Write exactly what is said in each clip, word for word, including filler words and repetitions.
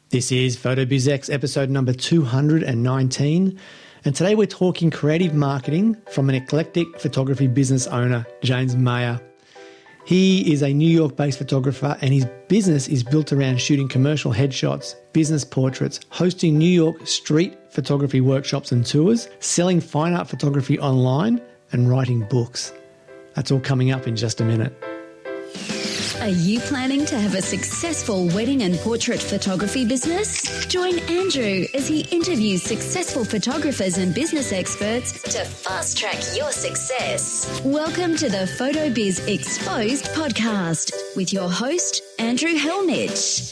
This is PhotoBizX episode number two hundred nineteen, and today we're talking creative marketing from an eclectic photography business owner, James Mayer. He is a New York-based photographer, and his business is built around shooting commercial headshots, business portraits, hosting New York street photography workshops and tours, selling fine art photography online, and writing books. That's all coming up in just a minute. Are you planning to have a successful wedding and portrait photography business? Join Andrew as he interviews successful photographers and business experts to fast-track your success. Welcome to the PhotoBiz Exposed podcast with your host, Andrew Hellmich.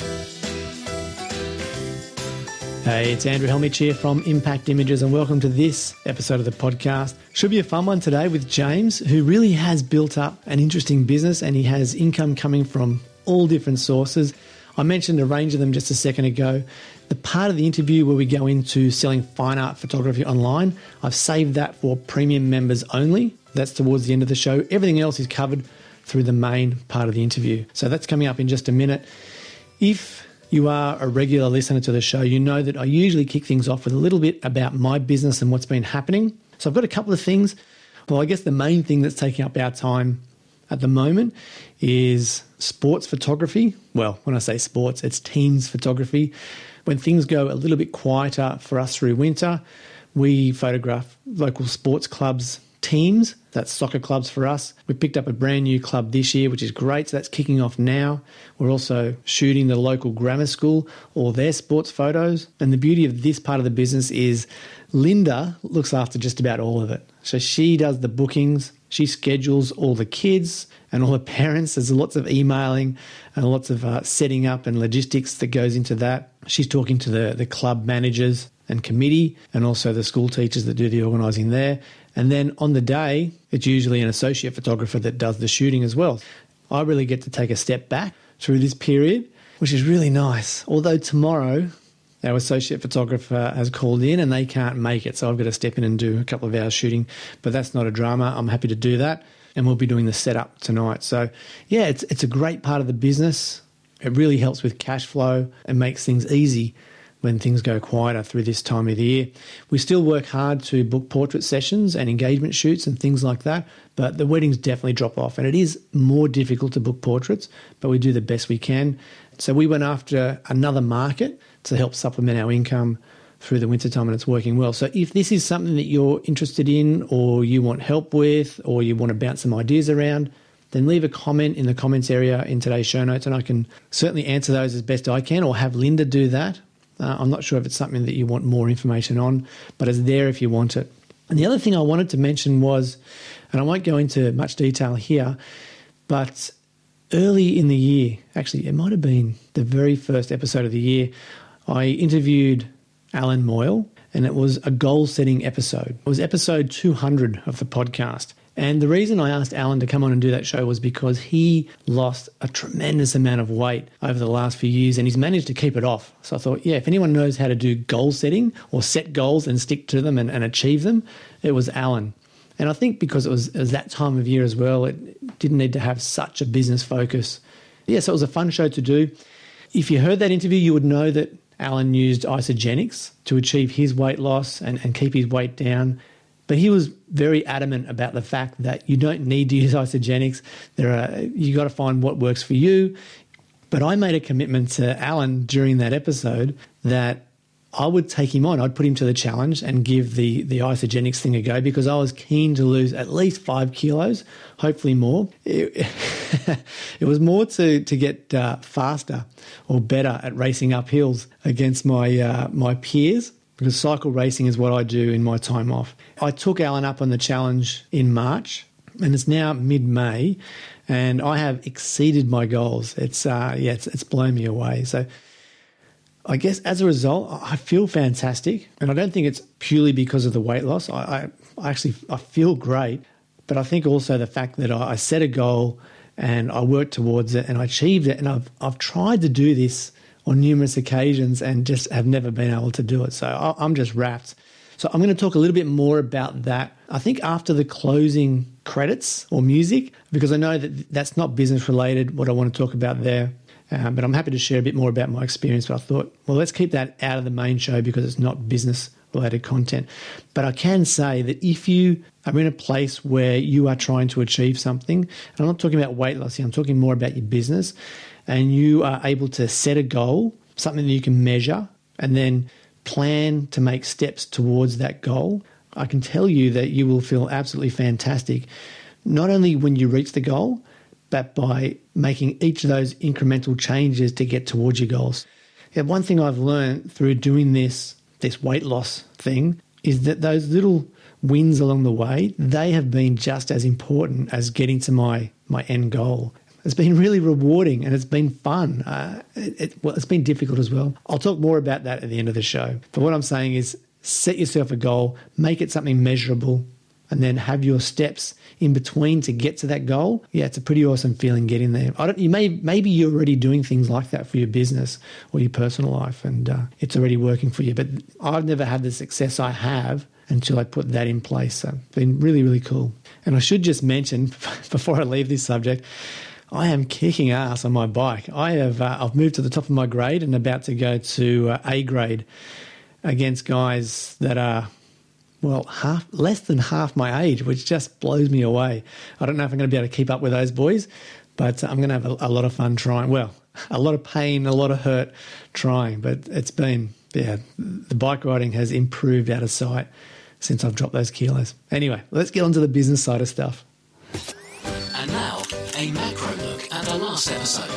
Hey, it's Andrew Hellmich here from Impact Images, and welcome to this episode of the podcast. Should be a fun one today with James, who really has built up an interesting business, and he has income coming from all different sources. I mentioned a range of them just a second ago. The part of the interview where we go into selling fine art photography online, I've saved that for premium members only. That's towards the end of the show. Everything else is covered through the main part of the interview. So that's coming up in just a minute. If you are a regular listener to the show, you know that I usually kick things off with a little bit about my business and what's been happening. So I've got a couple of things. Well, I guess the main thing that's taking up our time at the moment is sports photography. Well, when I say sports, it's teams photography. When things go a little bit quieter for us through winter, we photograph local sports clubs, teams. That's soccer clubs for us. We picked up a brand new club this year, which is great. So that's kicking off now. We're also shooting the local grammar school, all their sports photos. And the beauty of this part of the business is Linda looks after just about all of it. So she does the bookings. She schedules all the kids and all the parents. There's lots of emailing and lots of uh, setting up and logistics that goes into that. She's talking to the, the club managers and committee, and also the school teachers that do the organising there. And then on the day, it's usually an associate photographer that does the shooting as well. I really get to take a step back through this period, which is really nice. Although tomorrow, our associate photographer has called in and they can't make it, so I've got to step in and do a couple of hours shooting. But that's not a drama. I'm happy to do that, and we'll be doing the setup tonight. So yeah, it's it's a great part of the business. It really helps with cash flow and makes things easy when things go quieter through this time of the year. We still work hard to book portrait sessions and engagement shoots and things like that, but the weddings definitely drop off, and it is more difficult to book portraits, but we do the best we can. So we went after another market to help supplement our income through the wintertime, and it's working well. So if this is something that you're interested in, or you want help with, or you want to bounce some ideas around, then leave a comment in the comments area in today's show notes, and I can certainly answer those as best I can, or have Linda do that. Uh, I'm not sure if it's something that you want more information on, but it's there if you want it. And the other thing I wanted to mention was, and I won't go into much detail here, but early in the year, actually it might have been the very first episode of the year, I interviewed Alan Moyle, and it was a goal-setting episode. It was episode two hundred of the podcast. And the reason I asked Alan to come on and do that show was because he lost a tremendous amount of weight over the last few years, and he's managed to keep it off. So I thought, yeah, if anyone knows how to do goal setting or set goals and stick to them and, and achieve them, it was Alan. And I think because it was, it was that time of year as well, it didn't need to have such a business focus. Yeah, so it was a fun show to do. If you heard that interview, you would know that Alan used Isagenix to achieve his weight loss and, and keep his weight down. But he was very adamant about the fact that you don't need to use Isagenix. There are, you got to find what works for you. But I made a commitment to Alan during that episode that I would take him on. I'd put him to the challenge and give the, the Isagenix thing a go, because I was keen to lose at least five kilos, hopefully more. It, it was more to, to get uh, faster or better at racing up hills against my uh, my peers, because cycle racing is what I do in my time off. I took Alan up on the challenge in March, and it's now mid-May, and I have exceeded my goals. It's uh, yeah, it's, it's blown me away. So I guess as a result, I feel fantastic, and I don't think it's purely because of the weight loss. I, I actually I feel great, but I think also the fact that I, I set a goal and I worked towards it and I achieved it, and I've I've tried to do this on numerous occasions and just have never been able to do it. So I'm just wrapped. So I'm going to talk a little bit more about that, I think, after the closing credits or music, because I know that that's not business related, what I want to talk about there. Um, but I'm happy to share a bit more about my experience. But I thought, well, let's keep that out of the main show because it's not business-related content. But I can say that if you are in a place where you are trying to achieve something, and I'm not talking about weight loss here, I'm talking more about your business, and you are able to set a goal, something that you can measure, and then plan to make steps towards that goal, I can tell you that you will feel absolutely fantastic, not only when you reach the goal, but by making each of those incremental changes to get towards your goals. Yeah, one thing I've learned through doing this, this weight loss thing is that those little wins along the way, they have been just as important as getting to my, my end goal. It's been really rewarding and it's been fun. Uh, it, it, well, it's been difficult as well. I'll talk more about that at the end of the show. But what I'm saying is set yourself a goal, make it something measurable, and then have your steps in between to get to that goal. Yeah, it's a pretty awesome feeling getting there. I don't. You may maybe you're already doing things like that for your business or your personal life, and uh, it's already working for you. But I've never had the success I have until I put that in place. So it's been really, really cool. And I should just mention before I leave this subject, I am kicking ass on my bike. I have uh, I've moved to the top of my grade and about to go to uh, A grade against guys that are, well, half less than half my age, which just blows me away. I don't know if I'm going to be able to keep up with those boys, but I'm going to have a, a lot of fun trying. Well, a lot of pain, a lot of hurt trying, but it's been, yeah, the bike riding has improved out of sight since I've dropped those kilos. Anyway, let's get on to the business side of stuff. And now, a macro look at our last episode.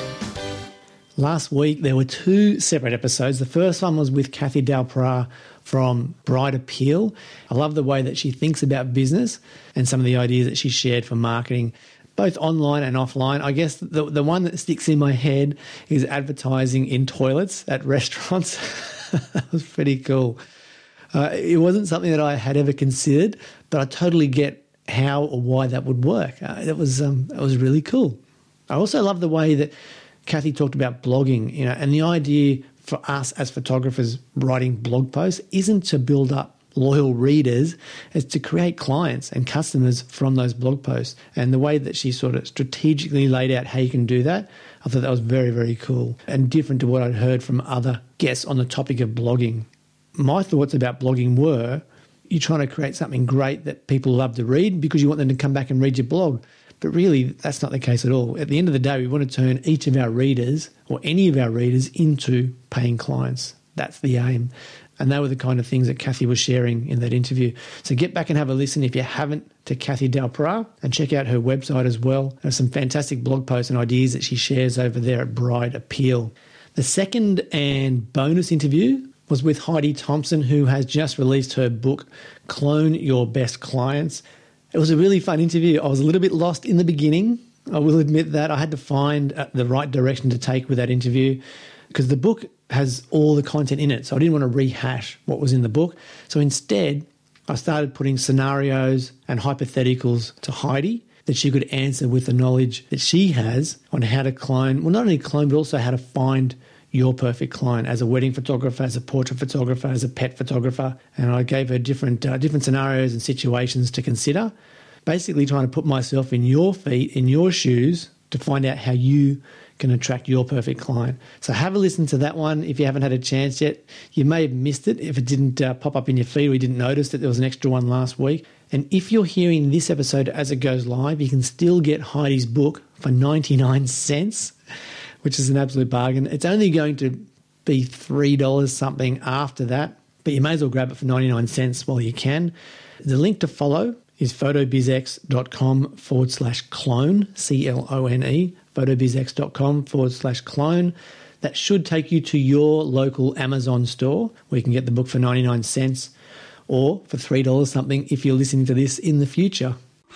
Last week, there were two separate episodes. The first one was with Kathy Dalpra from Bride Appeal. I love the way that she thinks about business and some of the ideas that she shared for marketing, both online and offline. I guess the, the one that sticks in my head is advertising in toilets at restaurants. That was pretty cool. Uh, it wasn't something that I had ever considered, but I totally get how or why that would work. Uh, it was um, it was really cool. I also love the way that Kathy talked about blogging, you know, and the idea for us as photographers writing blog posts isn't to build up loyal readers, it's to create clients and customers from those blog posts. And the way that she sort of strategically laid out how you can do that, I thought that was very, very cool and different to what I'd heard from other guests on the topic of blogging. My thoughts about blogging were, you're trying to create something great that people love to read because you want them to come back and read your blog. But really, that's not the case at all. At the end of the day, we want to turn each of our readers or any of our readers into paying clients. That's the aim. And they were the kind of things that Kathy was sharing in that interview. So get back and have a listen if you haven't to Kathy Dalpra and check out her website as well. There's some fantastic blog posts and ideas that she shares over there at Bride Appeal. The second and bonus interview was with Heidi Thompson, who has just released her book, Clone Your Best Clients. It was a really fun interview. I was a little bit lost in the beginning. I will admit that. I had to find the right direction to take with that interview because the book has all the content in it. So I didn't want to rehash what was in the book. So instead, I started putting scenarios and hypotheticals to Heidi that she could answer with the knowledge that she has on how to clone, well, not only clone, but also how to find your perfect client as a wedding photographer, as a portrait photographer, as a pet photographer. And I gave her different uh, different scenarios and situations to consider, basically trying to put myself in your feet, in your shoes, to find out how you can attract your perfect client. So have a listen to that one if you haven't had a chance yet. You may have missed it if it didn't uh, pop up in your feed or you didn't notice that there was an extra one last week. And if you're hearing this episode as it goes live, you can still get Heidi's book for ninety-nine cents, which is an absolute bargain. It's only going to be three dollars something after that, but you may as well grab it for ninety-nine cents while you can. The link to follow is photobizx.com forward slash clone, C L O N E, photobizx.com forward slash clone. That should take you to your local Amazon store where you can get the book for ninety-nine cents or for three dollars something if you're listening to this in the future.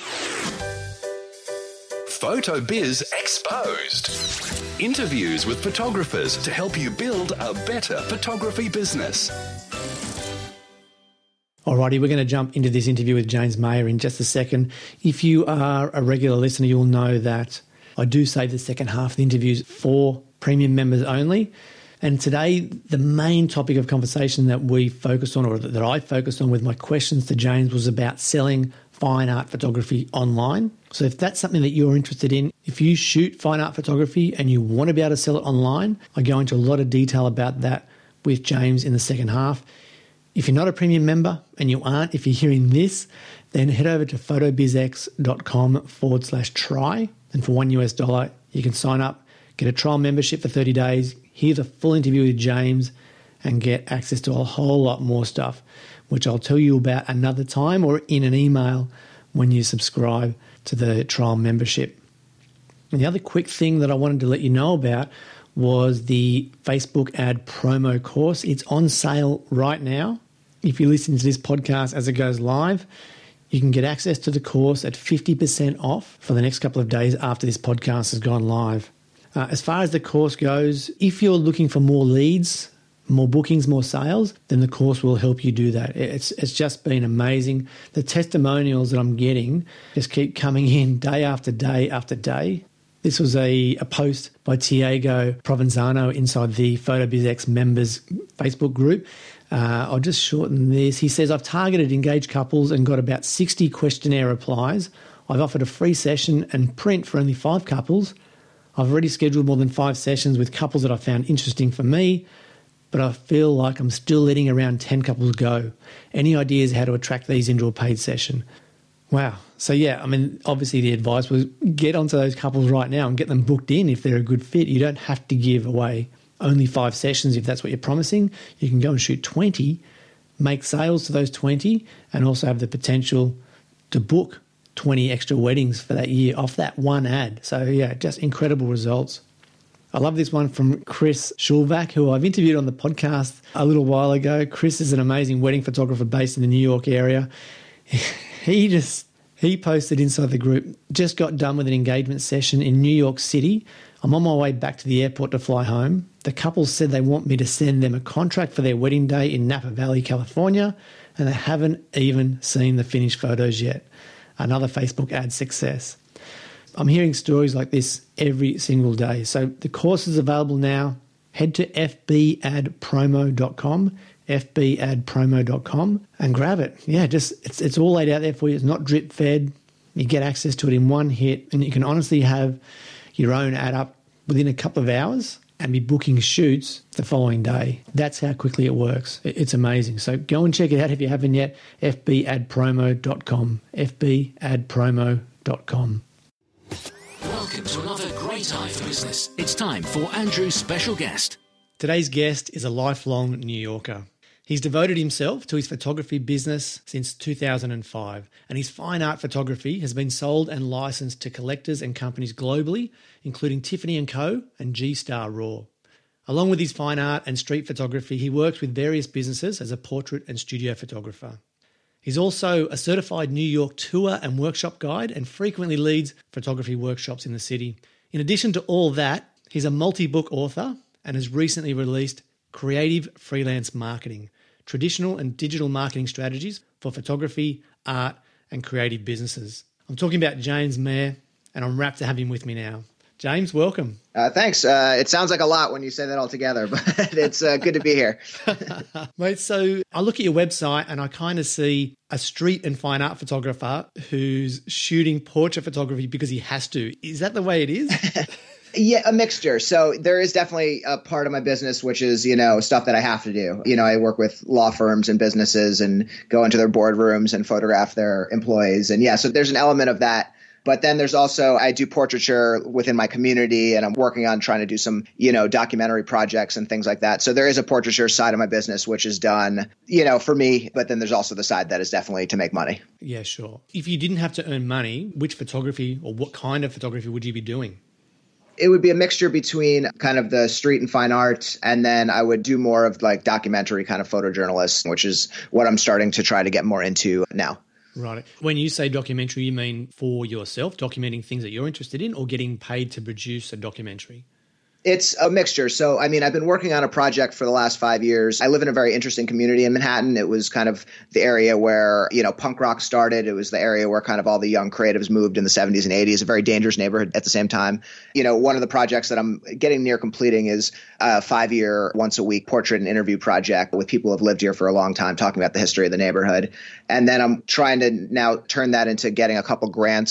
PhotoBiz Exposed. Interviews with photographers to help you build a better photography business. Alrighty, we're going to jump into this interview with James Mayer in just a second. If you are a regular listener, you'll know that I do save the second half of the interviews for premium members only. And today, the main topic of conversation that we focused on, or that I focused on with my questions to James, was about selling fine art photography online. So if that's something that you're interested in, if you shoot fine art photography and you want to be able to sell it online, I go into a lot of detail about that with James in the second half. If you're not a premium member, and you aren't, if you're hearing this, then head over to photobizx.com forward slash try. And for one US dollar, you can sign up, get a trial membership for thirty days, hear the full interview with James, and get access to a whole lot more stuff, which I'll tell you about another time or in an email when you subscribe to the trial membership. And the other quick thing that I wanted to let you know about was the Facebook ad promo course. It's on sale right now. If you listen to this podcast as it goes live, you can get access to the course at fifty percent off for the next couple of days after this podcast has gone live. Uh, as far as the course goes, if you're looking for more leads, more bookings, more sales, then the course will help you do that. It's it's just been amazing. The testimonials that I'm getting just keep coming in day after day after day. This was a, a post by Tiago Provenzano inside the PhotoBizX members Facebook group. Uh, I'll just shorten this. He says, I've targeted engaged couples and got about sixty questionnaire replies. I've offered a free session and print for only five couples. I've already scheduled more than five sessions with couples that I found interesting for me, but I feel like I'm still letting around ten couples go. Any ideas how to attract these into a paid session? Wow. So yeah, I mean, obviously the advice was get onto those couples right now and get them booked in if they're a good fit. You don't have to give away only five sessions if that's what you're promising. You can go and shoot twenty, make sales to those twenty, and also have the potential to book twenty extra weddings for that year off that one ad. So yeah, just incredible results. I love this one from Chris Schulvack, who I've interviewed on the podcast a little while ago. Chris is an amazing wedding photographer based in the New York area. He just, he posted inside the group, just got done with an engagement session in New York City. I'm on my way back to the airport to fly home. The couple said they want me to send them a contract for their wedding day in Napa Valley, California, and they haven't even seen the finished photos yet. Another Facebook ad success. I'm hearing stories like this every single day. So the course is available now. Head to f b ad promo dot com, f b ad promo dot com, and grab it. Yeah, just it's it's all laid out there for you. It's not drip fed. You get access to it in one hit, and you can honestly have your own ad up within a couple of hours and be booking shoots the following day. That's how quickly it works. It's amazing. So go and check it out if you haven't yet. f b ad promo dot com, f b ad promo dot com. Welcome to another great eye for business. It's time for Andrew's special guest. Today's guest is a lifelong New Yorker. He's devoted himself to his photography business since two thousand five, and his fine art photography has been sold and licensed to collectors and companies globally, including Tiffany and Co. and G-Star Raw. Along with his fine art and street photography, he works with various businesses as a portrait and studio photographer. He's also a certified New York tour and workshop guide and frequently leads photography workshops in the city. In addition to all that, he's a multi-book author and has recently released Creative Freelance Marketing, Traditional and Digital Marketing Strategies for Photography, Art and Creative Businesses. I'm talking about James Mayer, and I'm rapt to have him with me now. James, welcome. Uh, thanks. Uh, it sounds like a lot when you say that all together, but it's uh, good to be here. Mate, so I look at your website and I kind of see a street and fine art photographer who's shooting portrait photography because he has to. Is that the way it is? Yeah, a mixture. So there is definitely a part of my business, which is, you know, stuff that I have to do. You know, I work with law firms and businesses and go into their boardrooms and photograph their employees. And yeah, so there's an element of that. But then there's also, I do portraiture within my community, and I'm working on trying to do some, you know, documentary projects and things like that. So there is a portraiture side of my business, which is done, you know, for me. But then there's also the side that is definitely to make money. Yeah, sure. If you didn't have to earn money, which photography or what kind of photography would you be doing? It would be a mixture between kind of the street and fine art, and then I would do more of like documentary kind of photojournalist, which is what I'm starting to try to get more into now. Right. When you say documentary, you mean for yourself, documenting things that you're interested in, or getting paid to produce a documentary? It's a mixture. So, I mean, I've been working on a project for the last five years. I live in a very interesting community in Manhattan. It was kind of the area where, you know, punk rock started. It was the area where kind of all the young creatives moved in the seventies and eighties, a very dangerous neighborhood at the same time. You know, one of the projects that I'm getting near completing is a five-year, once-a-week portrait and interview project with people who have lived here for a long time, talking about the history of the neighborhood. And then I'm trying to now turn that into getting a couple grants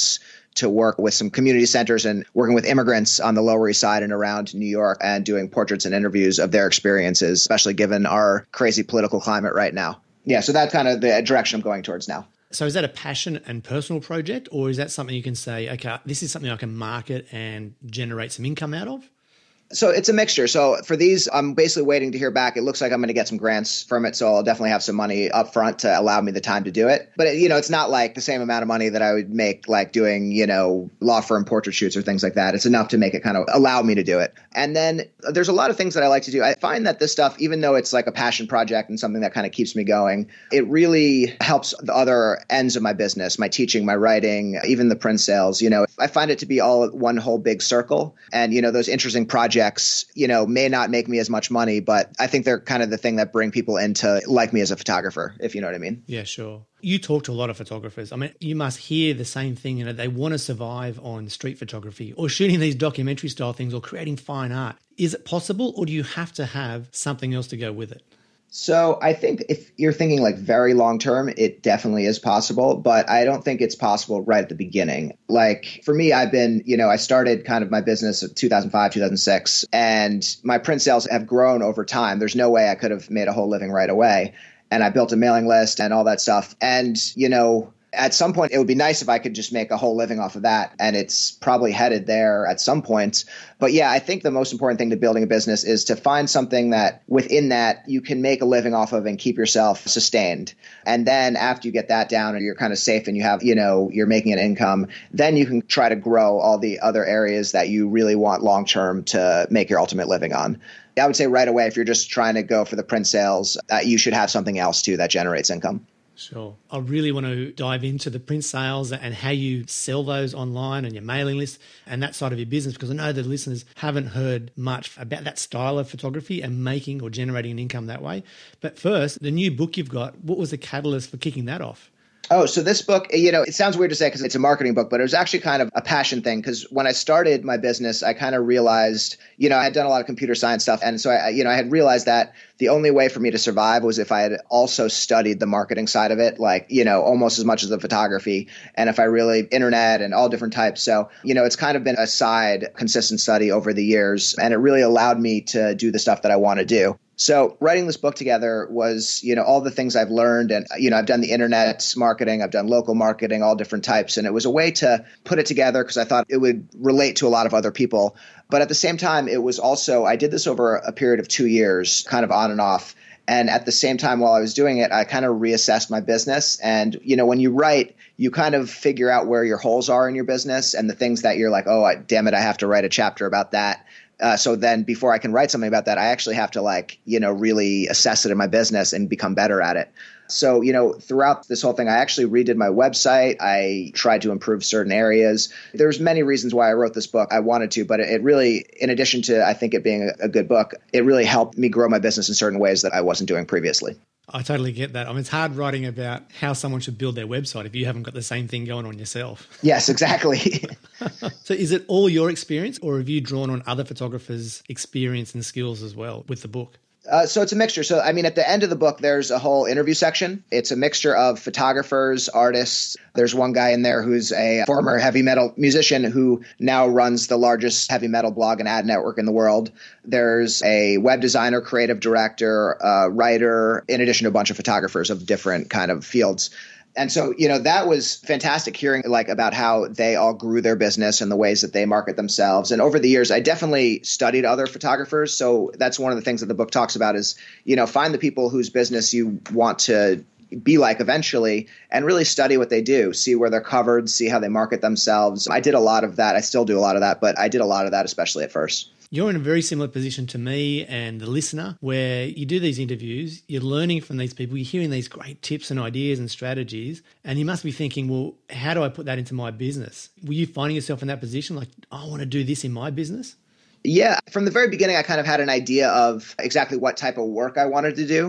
to work with some community centers and working with immigrants on the Lower East Side and around New York and doing portraits and interviews of their experiences, especially given our crazy political climate right now. Yeah, so that's kind of the direction I'm going towards now. So is that a passion and personal project, or is that something you can say, okay, this is something I can market and generate some income out of? So it's a mixture. So for these, I'm basically waiting to hear back. It looks like I'm going to get some grants from it. So I'll definitely have some money up front to allow me the time to do it. But, it, you know, it's not like the same amount of money that I would make like doing, you know, law firm portrait shoots or things like that. It's enough to make it kind of allow me to do it. And then there's a lot of things that I like to do. I find that this stuff, even though it's like a passion project and something that kind of keeps me going, it really helps the other ends of my business, my teaching, my writing, even the print sales. You know, I find it to be all one whole big circle. And, you know, those interesting projects, you know, may not make me as much money, but I think they're kind of the thing that bring people in to like me as a photographer, if you know what I mean. Yeah, sure. You talk to a lot of photographers. I mean, you must hear the same thing, you know, they want to survive on street photography or shooting these documentary style things or creating fine art. Is it possible, or do you have to have something else to go with it? So I think if you're thinking like very long term, it definitely is possible, but I don't think it's possible right at the beginning. Like for me, I've been, you know, I started kind of my business in two thousand five, two thousand six, and my print sales have grown over time. There's no way I could have made a whole living right away. And I built a mailing list and all that stuff. And, you know, at some point, it would be nice if I could just make a whole living off of that. And it's probably headed there at some point. But yeah, I think the most important thing to building a business is to find something that within that you can make a living off of and keep yourself sustained. And then after you get that down and you're kind of safe and you have, you know, you're making an income, then you can try to grow all the other areas that you really want long term to make your ultimate living on. I would say right away, if you're just trying to go for the print sales, uh, you should have something else too that generates income. Sure. I really want to dive into the print sales and how you sell those online and your mailing list and that side of your business, because I know the listeners haven't heard much about that style of photography and making or generating an income that way. But first, the new book you've got, what was the catalyst for kicking that off? Oh, so this book, you know, it sounds weird to say because it's a marketing book, but it was actually kind of a passion thing because when I started my business, I kind of realized, you know, I had done a lot of computer science stuff. And so, I, you know, I had realized that the only way for me to survive was if I had also studied the marketing side of it, like, you know, almost as much as the photography. And if I really internet and all different types. So, you know, it's kind of been a side consistent study over the years. And it really allowed me to do the stuff that I want to do. So writing this book together was, you know, all the things I've learned. And, you know, I've done the internet marketing, I've done local marketing, all different types. And it was a way to put it together because I thought it would relate to a lot of other people. But at the same time, it was also, I did this over a period of two years, kind of on and off. And at the same time, while I was doing it, I kind of reassessed my business. And, you know, when you write, you kind of figure out where your holes are in your business and the things that you're like, oh, damn it, I have to write a chapter about that. Uh, so then before I can write something about that, I actually have to like, you know, really assess it in my business and become better at it. So, you know, throughout this whole thing, I actually redid my website. I tried to improve certain areas. There's many reasons why I wrote this book. I wanted to, but it really, in addition to, I think it being a good book, it really helped me grow my business in certain ways that I wasn't doing previously. I totally get that. I mean, it's hard writing about how someone should build their website if you haven't got the same thing going on yourself. Yes, exactly. So is it all your experience, or have you drawn on other photographers' experience and skills as well with the book? Uh, so it's a mixture. So, I mean, at the end of the book, there's a whole interview section. It's a mixture of photographers, artists. There's one guy in there who's a former heavy metal musician who now runs the largest heavy metal blog and ad network in the world. There's a web designer, creative director, uh, writer, in addition to a bunch of photographers of different kind of fields. And so, you know, that was fantastic hearing like about how they all grew their business and the ways that they market themselves. And over the years, I definitely studied other photographers. So that's one of the things that the book talks about is, you know, find the people whose business you want to be like eventually and really study what they do, see where they're covered, see how they market themselves. I did a lot of that. I still do a lot of that, but I did a lot of that, especially at first. You're in a very similar position to me and the listener where you do these interviews, you're learning from these people, you're hearing these great tips and ideas and strategies, and you must be thinking, well, how do I put that into my business? Were you finding yourself in that position like, oh, I want to do this in my business? Yeah. From the very beginning, I kind of had an idea of exactly what type of work I wanted to do.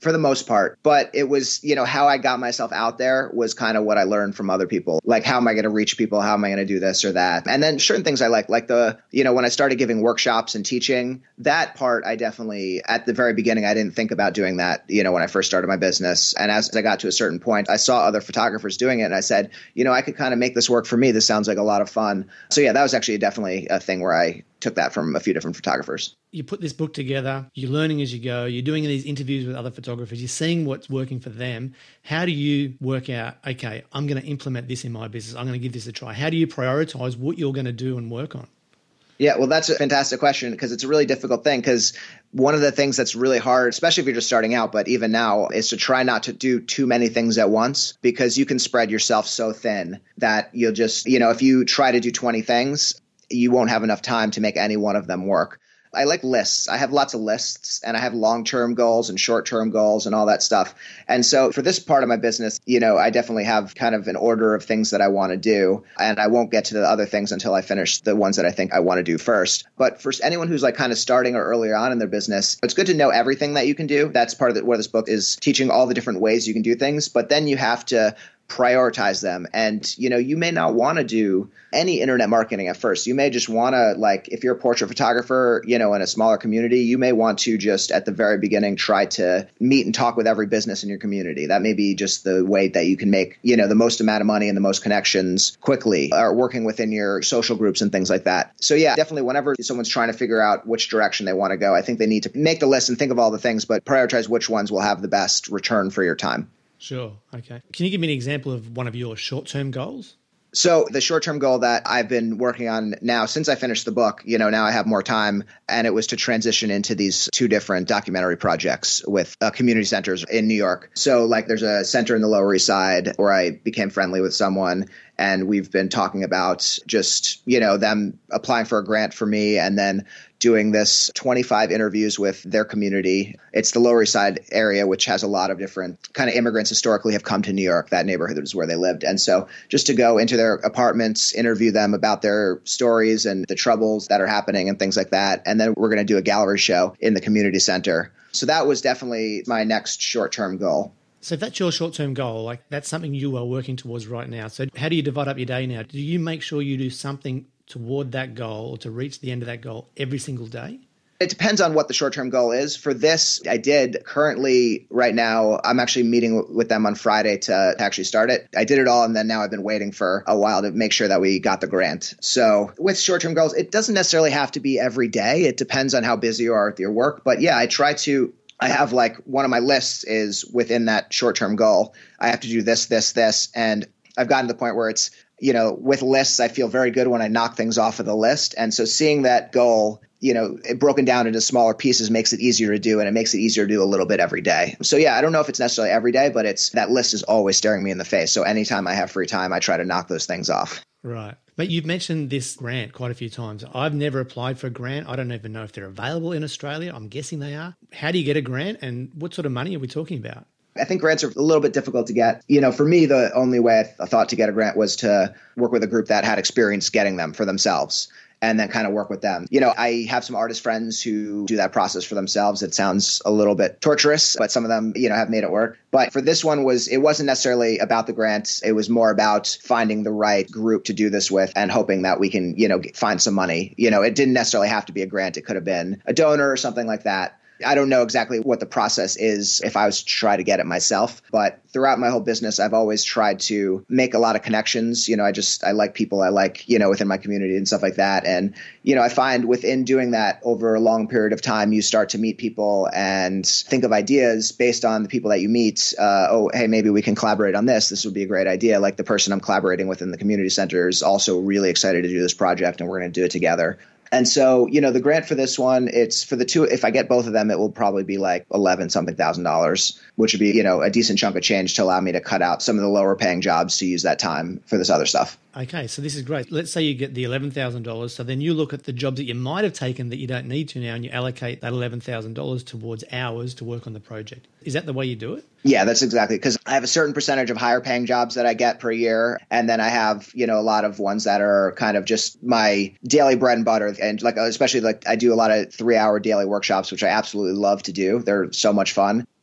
for the most part. But it was, you know, how I got myself out there was kind of what I learned from other people. Like, how am I going to reach people? How am I going to do this or that? And then certain things I like, like the, you know, when I started giving workshops and teaching, that part I definitely, at the very beginning, I didn't think about doing that, you know, when I first started my business. And as I got to a certain point, I saw other photographers doing it and I said, you know, I could kind of make this work for me. This sounds like a lot of fun. So yeah, that was actually definitely a thing where I took that from a few different photographers. You put this book together, you're learning as you go, you're doing these interviews with other photographers, you're seeing what's working for them. How do you work out, okay, I'm going to implement this in my business, I'm going to give this a try? How do you prioritize what you're going to do and work on? Yeah, well, that's a fantastic question because it's a really difficult thing because one of the things that's really hard, especially if you're just starting out, but even now, is to try not to do too many things at once because you can spread yourself so thin that you'll just, you know, if you try to do twenty things, you won't have enough time to make any one of them work. I like lists. I have lots of lists and I have long-term goals and short-term goals and all that stuff. And so for this part of my business, you know, I definitely have kind of an order of things that I want to do. And I won't get to the other things until I finish the ones that I think I want to do first. But for anyone who's like kind of starting or earlier on in their business, it's good to know everything that you can do. That's part of the, what this book is teaching, all the different ways you can do things. But then you have to prioritize them. And, you know, you may not want to do any internet marketing at first. You may just want to, like, if you're a portrait photographer, you know, in a smaller community, you may want to just at the very beginning try to meet and talk with every business in your community. That may be just the way that you can make, you know, the most amount of money and the most connections quickly, or working within your social groups and things like that. So yeah, definitely whenever someone's trying to figure out which direction they want to go, I think they need to make the list and think of all the things, but prioritize which ones will have the best return for your time. Sure. Okay. Can you give me an example of one of your short-term goals? So the short-term goal that I've been working on now since I finished the book, you know, now I have more time, and it was to transition into these two different documentary projects with uh, community centers in New York. So like there's a center in the Lower East Side where I became friendly with someone, and we've been talking about just, you know, them applying for a grant for me and then doing this twenty-five interviews with their community. It's the Lower East Side area, which has a lot of different kind of immigrants historically have come to New York. That neighborhood is where they lived. And so just to go into their apartments, interview them about their stories and the troubles that are happening and things like that. And then we're going to do a gallery show in the community center. So that was definitely my next short-term goal. So if that's your short-term goal, like that's something you are working towards right now. So how do you divide up your day now? Do you make sure you do something toward that goal or to reach the end of that goal every single day? It depends on what the short-term goal is. For this, I did currently right now, I'm actually meeting with them on Friday to, to actually start it. I did it all, and then now I've been waiting for a while to make sure that we got the grant. So with short-term goals, it doesn't necessarily have to be every day. It depends on how busy you are with your work. But yeah, I try to I have like one of my lists is within that short-term goal. I have to do this, this, this. And I've gotten to the point where it's, you know, with lists, I feel very good when I knock things off of the list. And so seeing that goal, you know, it broken down into smaller pieces makes it easier to do, and it makes it easier to do a little bit every day. So yeah, I don't know if it's necessarily every day, but it's that list is always staring me in the face. So anytime I have free time, I try to knock those things off. Right. But you've mentioned this grant quite a few times. I've never applied for a grant. I don't even know if they're available in Australia. I'm guessing they are. How do you get a grant, and what sort of money are we talking about? I think grants are a little bit difficult to get. You know, for me, the only way I, th- I thought to get a grant was to work with a group that had experience getting them for themselves, and then kind of work with them. You know, I have some artist friends who do that process for themselves. It sounds a little bit torturous, but some of them, you know, have made it work. But for this one was, it wasn't necessarily about the grant. It was more about finding the right group to do this with and hoping that we can, you know, get, find some money. You know, it didn't necessarily have to be a grant. It could have been a donor or something like that. I don't know exactly what the process is if I was to try to get it myself, but throughout my whole business, I've always tried to make a lot of connections. You know, I just, I like people I like, you know, within my community and stuff like that. And, you know, I find within doing that over a long period of time, you start to meet people and think of ideas based on the people that you meet. Uh, oh, hey, maybe we can collaborate on this. This would be a great idea. Like the person I'm collaborating with in the community center is also really excited to do this project, and we're going to do it together. And so, you know, the grant for this one, it's for the two. If I get both of them, it will probably be like eleven something thousand dollars, which would be, you know, a decent chunk of change to allow me to cut out some of the lower paying jobs to use that time for this other stuff. Okay, so this is great. Let's say you get the eleven thousand dollars. So then you look at the jobs that you might have taken that you don't need to now, and you allocate that eleven thousand dollars towards hours to work on the project. Is that the way you do it? Yeah, that's exactly, because I have a certain percentage of higher paying jobs that I get per year. And then I have, you know, a lot of ones that are kind of just my daily bread and butter. And like, especially like I do a lot of three hour daily workshops, which I absolutely love to do. They're so much fun.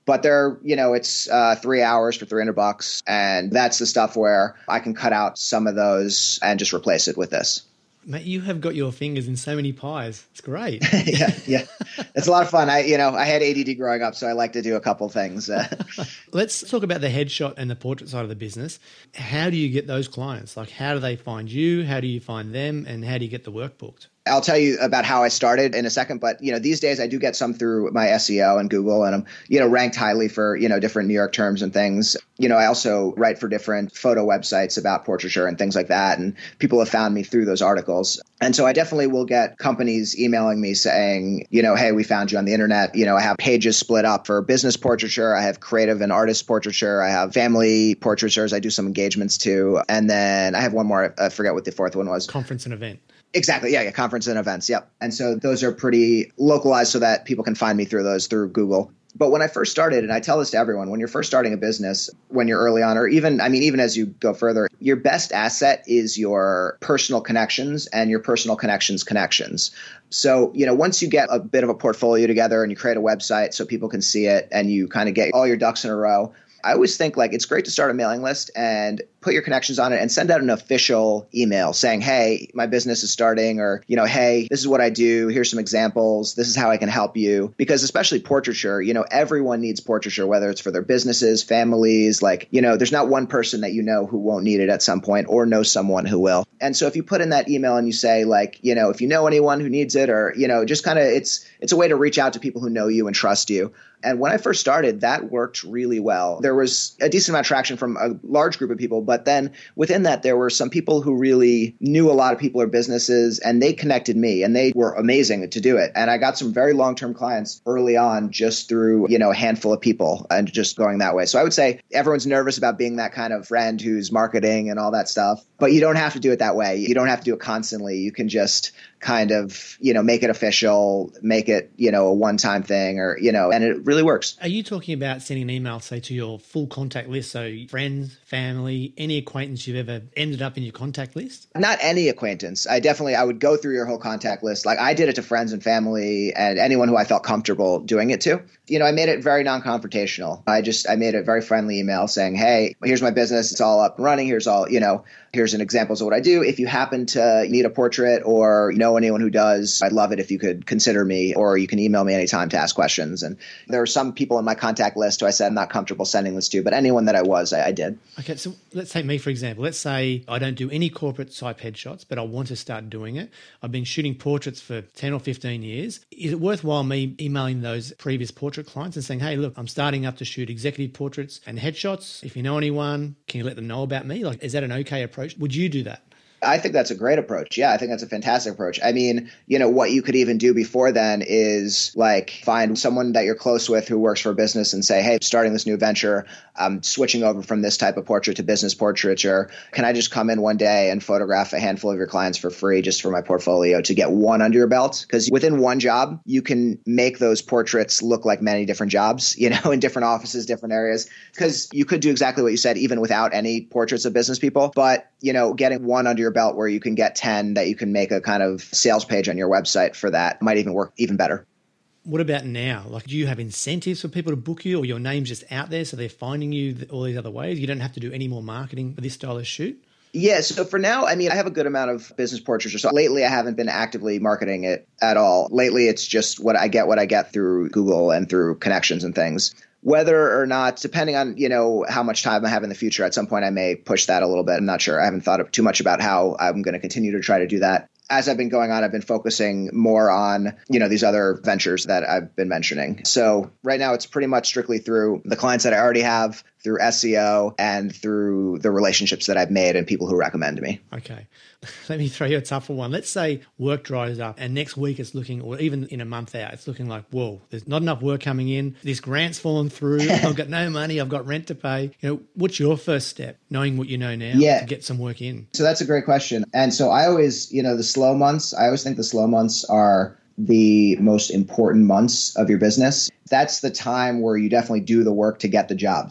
But they're, you know, it's uh, three hours for three hundred bucks. And that's the stuff where I can cut out some of those and just replace it with this. Mate, you have got your fingers in so many pies. It's great. yeah, yeah. It's a lot of fun. I, you know, I had A D D growing up, so I like to do a couple things. Let's talk about the headshot and the portrait side of the business. How do you get those clients? Like, how do they find you? How do you find them? And how do you get the work booked? I'll tell you about how I started in a second, but you know, these days I do get some through my S E O and Google, and I'm, you know, ranked highly for, you know, different New York terms and things. You know, I also write for different photo websites about portraiture and things like that, and people have found me through those articles. And so I definitely will get companies emailing me saying, you know, hey, we found you on the internet. You know, I have pages split up for business portraiture. I have creative and artist portraiture. I have family portraitures. I do some engagements too. And then I have one more. I forget what the fourth one was. Conference and event. Exactly. Yeah, yeah. Conference and events. Yep. And so those are pretty localized so that people can find me through those through Google. But when I first started, and I tell this to everyone, when you're first starting a business, when you're early on, or even, I mean, even as you go further, your best asset is your personal connections and your personal connections connections. So, you know, once you get a bit of a portfolio together and you create a website so people can see it and you kind of get all your ducks in a row, I always think like it's great to start a mailing list and put your connections on it and send out an official email saying, hey, my business is starting, or, you know, hey, this is what I do. Here's some examples. This is how I can help you. Because especially portraiture, you know, everyone needs portraiture, whether it's for their businesses, families, like, you know, there's not one person that you know who won't need it at some point or know someone who will. And so if you put in that email and you say like, you know, if you know anyone who needs it, or, you know, just kind of it's it's a way to reach out to people who know you and trust you. And when I first started, that worked really well. There was a decent amount of traction from a large group of people, but then within that, there were some people who really knew a lot of people or businesses, and they connected me, and they were amazing to do it. And I got some very long-term clients early on just through, you know, a handful of people and just going that way. So I would say everyone's nervous about being that kind of friend who's marketing and all that stuff, but you don't have to do it that way. You don't have to do it constantly. You can just kind of, you know, make it official, make it, you know, a one-time thing, or, you know, and it really works. Are you talking about sending an email, say, to your full contact list? So friends, family, any acquaintance you've ever ended up in your contact list? Not any acquaintance. I definitely, I would go through your whole contact list. Like I did it to friends and family and anyone who I felt comfortable doing it to. You know, I made it very non-confrontational. I just, I made a very friendly email saying, hey, here's my business. It's all up and running. Here's all, you know, here's an examples of what I do. If you happen to need a portrait or know anyone who does, I'd love it if you could consider me, or you can email me anytime to ask questions. And there are some people in my contact list who I said I'm not comfortable sending this to, but anyone that I was, I, I did. Okay, so let's take me, for example. Let's say I don't do any corporate type headshots, but I want to start doing it. I've been shooting portraits for ten or fifteen years. Is it worthwhile me emailing those previous portrait clients and saying, hey, look, I'm starting up to shoot executive portraits and headshots. If you know anyone, can you let them know about me? Like, is that an okay approach? Would you do that? I think that's a great approach. Yeah, I think that's a fantastic approach. I mean, you know, what you could even do before then is like find someone that you're close with who works for a business and say, hey, starting this new venture, I'm switching over from this type of portrait to business portraiture. Can I just come in one day and photograph a handful of your clients for free just for my portfolio to get one under your belt? Because within one job, you can make those portraits look like many different jobs, you know, in different offices, different areas. Because you could do exactly what you said, even without any portraits of business people. But, you know, getting one under your belt where you can get ten that you can make a kind of sales page on your website for that might even work even better. What about now? Like, do you have incentives for people to book you, or your name's just out there so they're finding you all these other ways? You don't have to do any more marketing for this style of shoot? Yeah. So for now, I mean, I have a good amount of business portraiture. So lately, I haven't been actively marketing it at all. Lately, it's just what I get, what I get through Google and through connections and things. Whether or not, depending on, you know, how much time I have in the future, at some point I may push that a little bit. I'm not sure. I haven't thought of too much about how I'm going to continue to try to do that. As I've been going on, I've been focusing more on, you know, these other ventures that I've been mentioning. So right now it's pretty much strictly through the clients that I already have, through S E O, and through the relationships that I've made and people who recommend me. Okay. Let me throw you a tougher one. Let's say work dries up and next week it's looking, or even in a month out, it's looking like, whoa, there's not enough work coming in. This grant's fallen through. I've got no money. I've got rent to pay. You know, what's your first step, knowing what you know now, yeah. to get some work in? So that's a great question. And so I always, you know, the slow months, I always think the slow months are the most important months of your business. That's the time where you definitely do the work to get the jobs.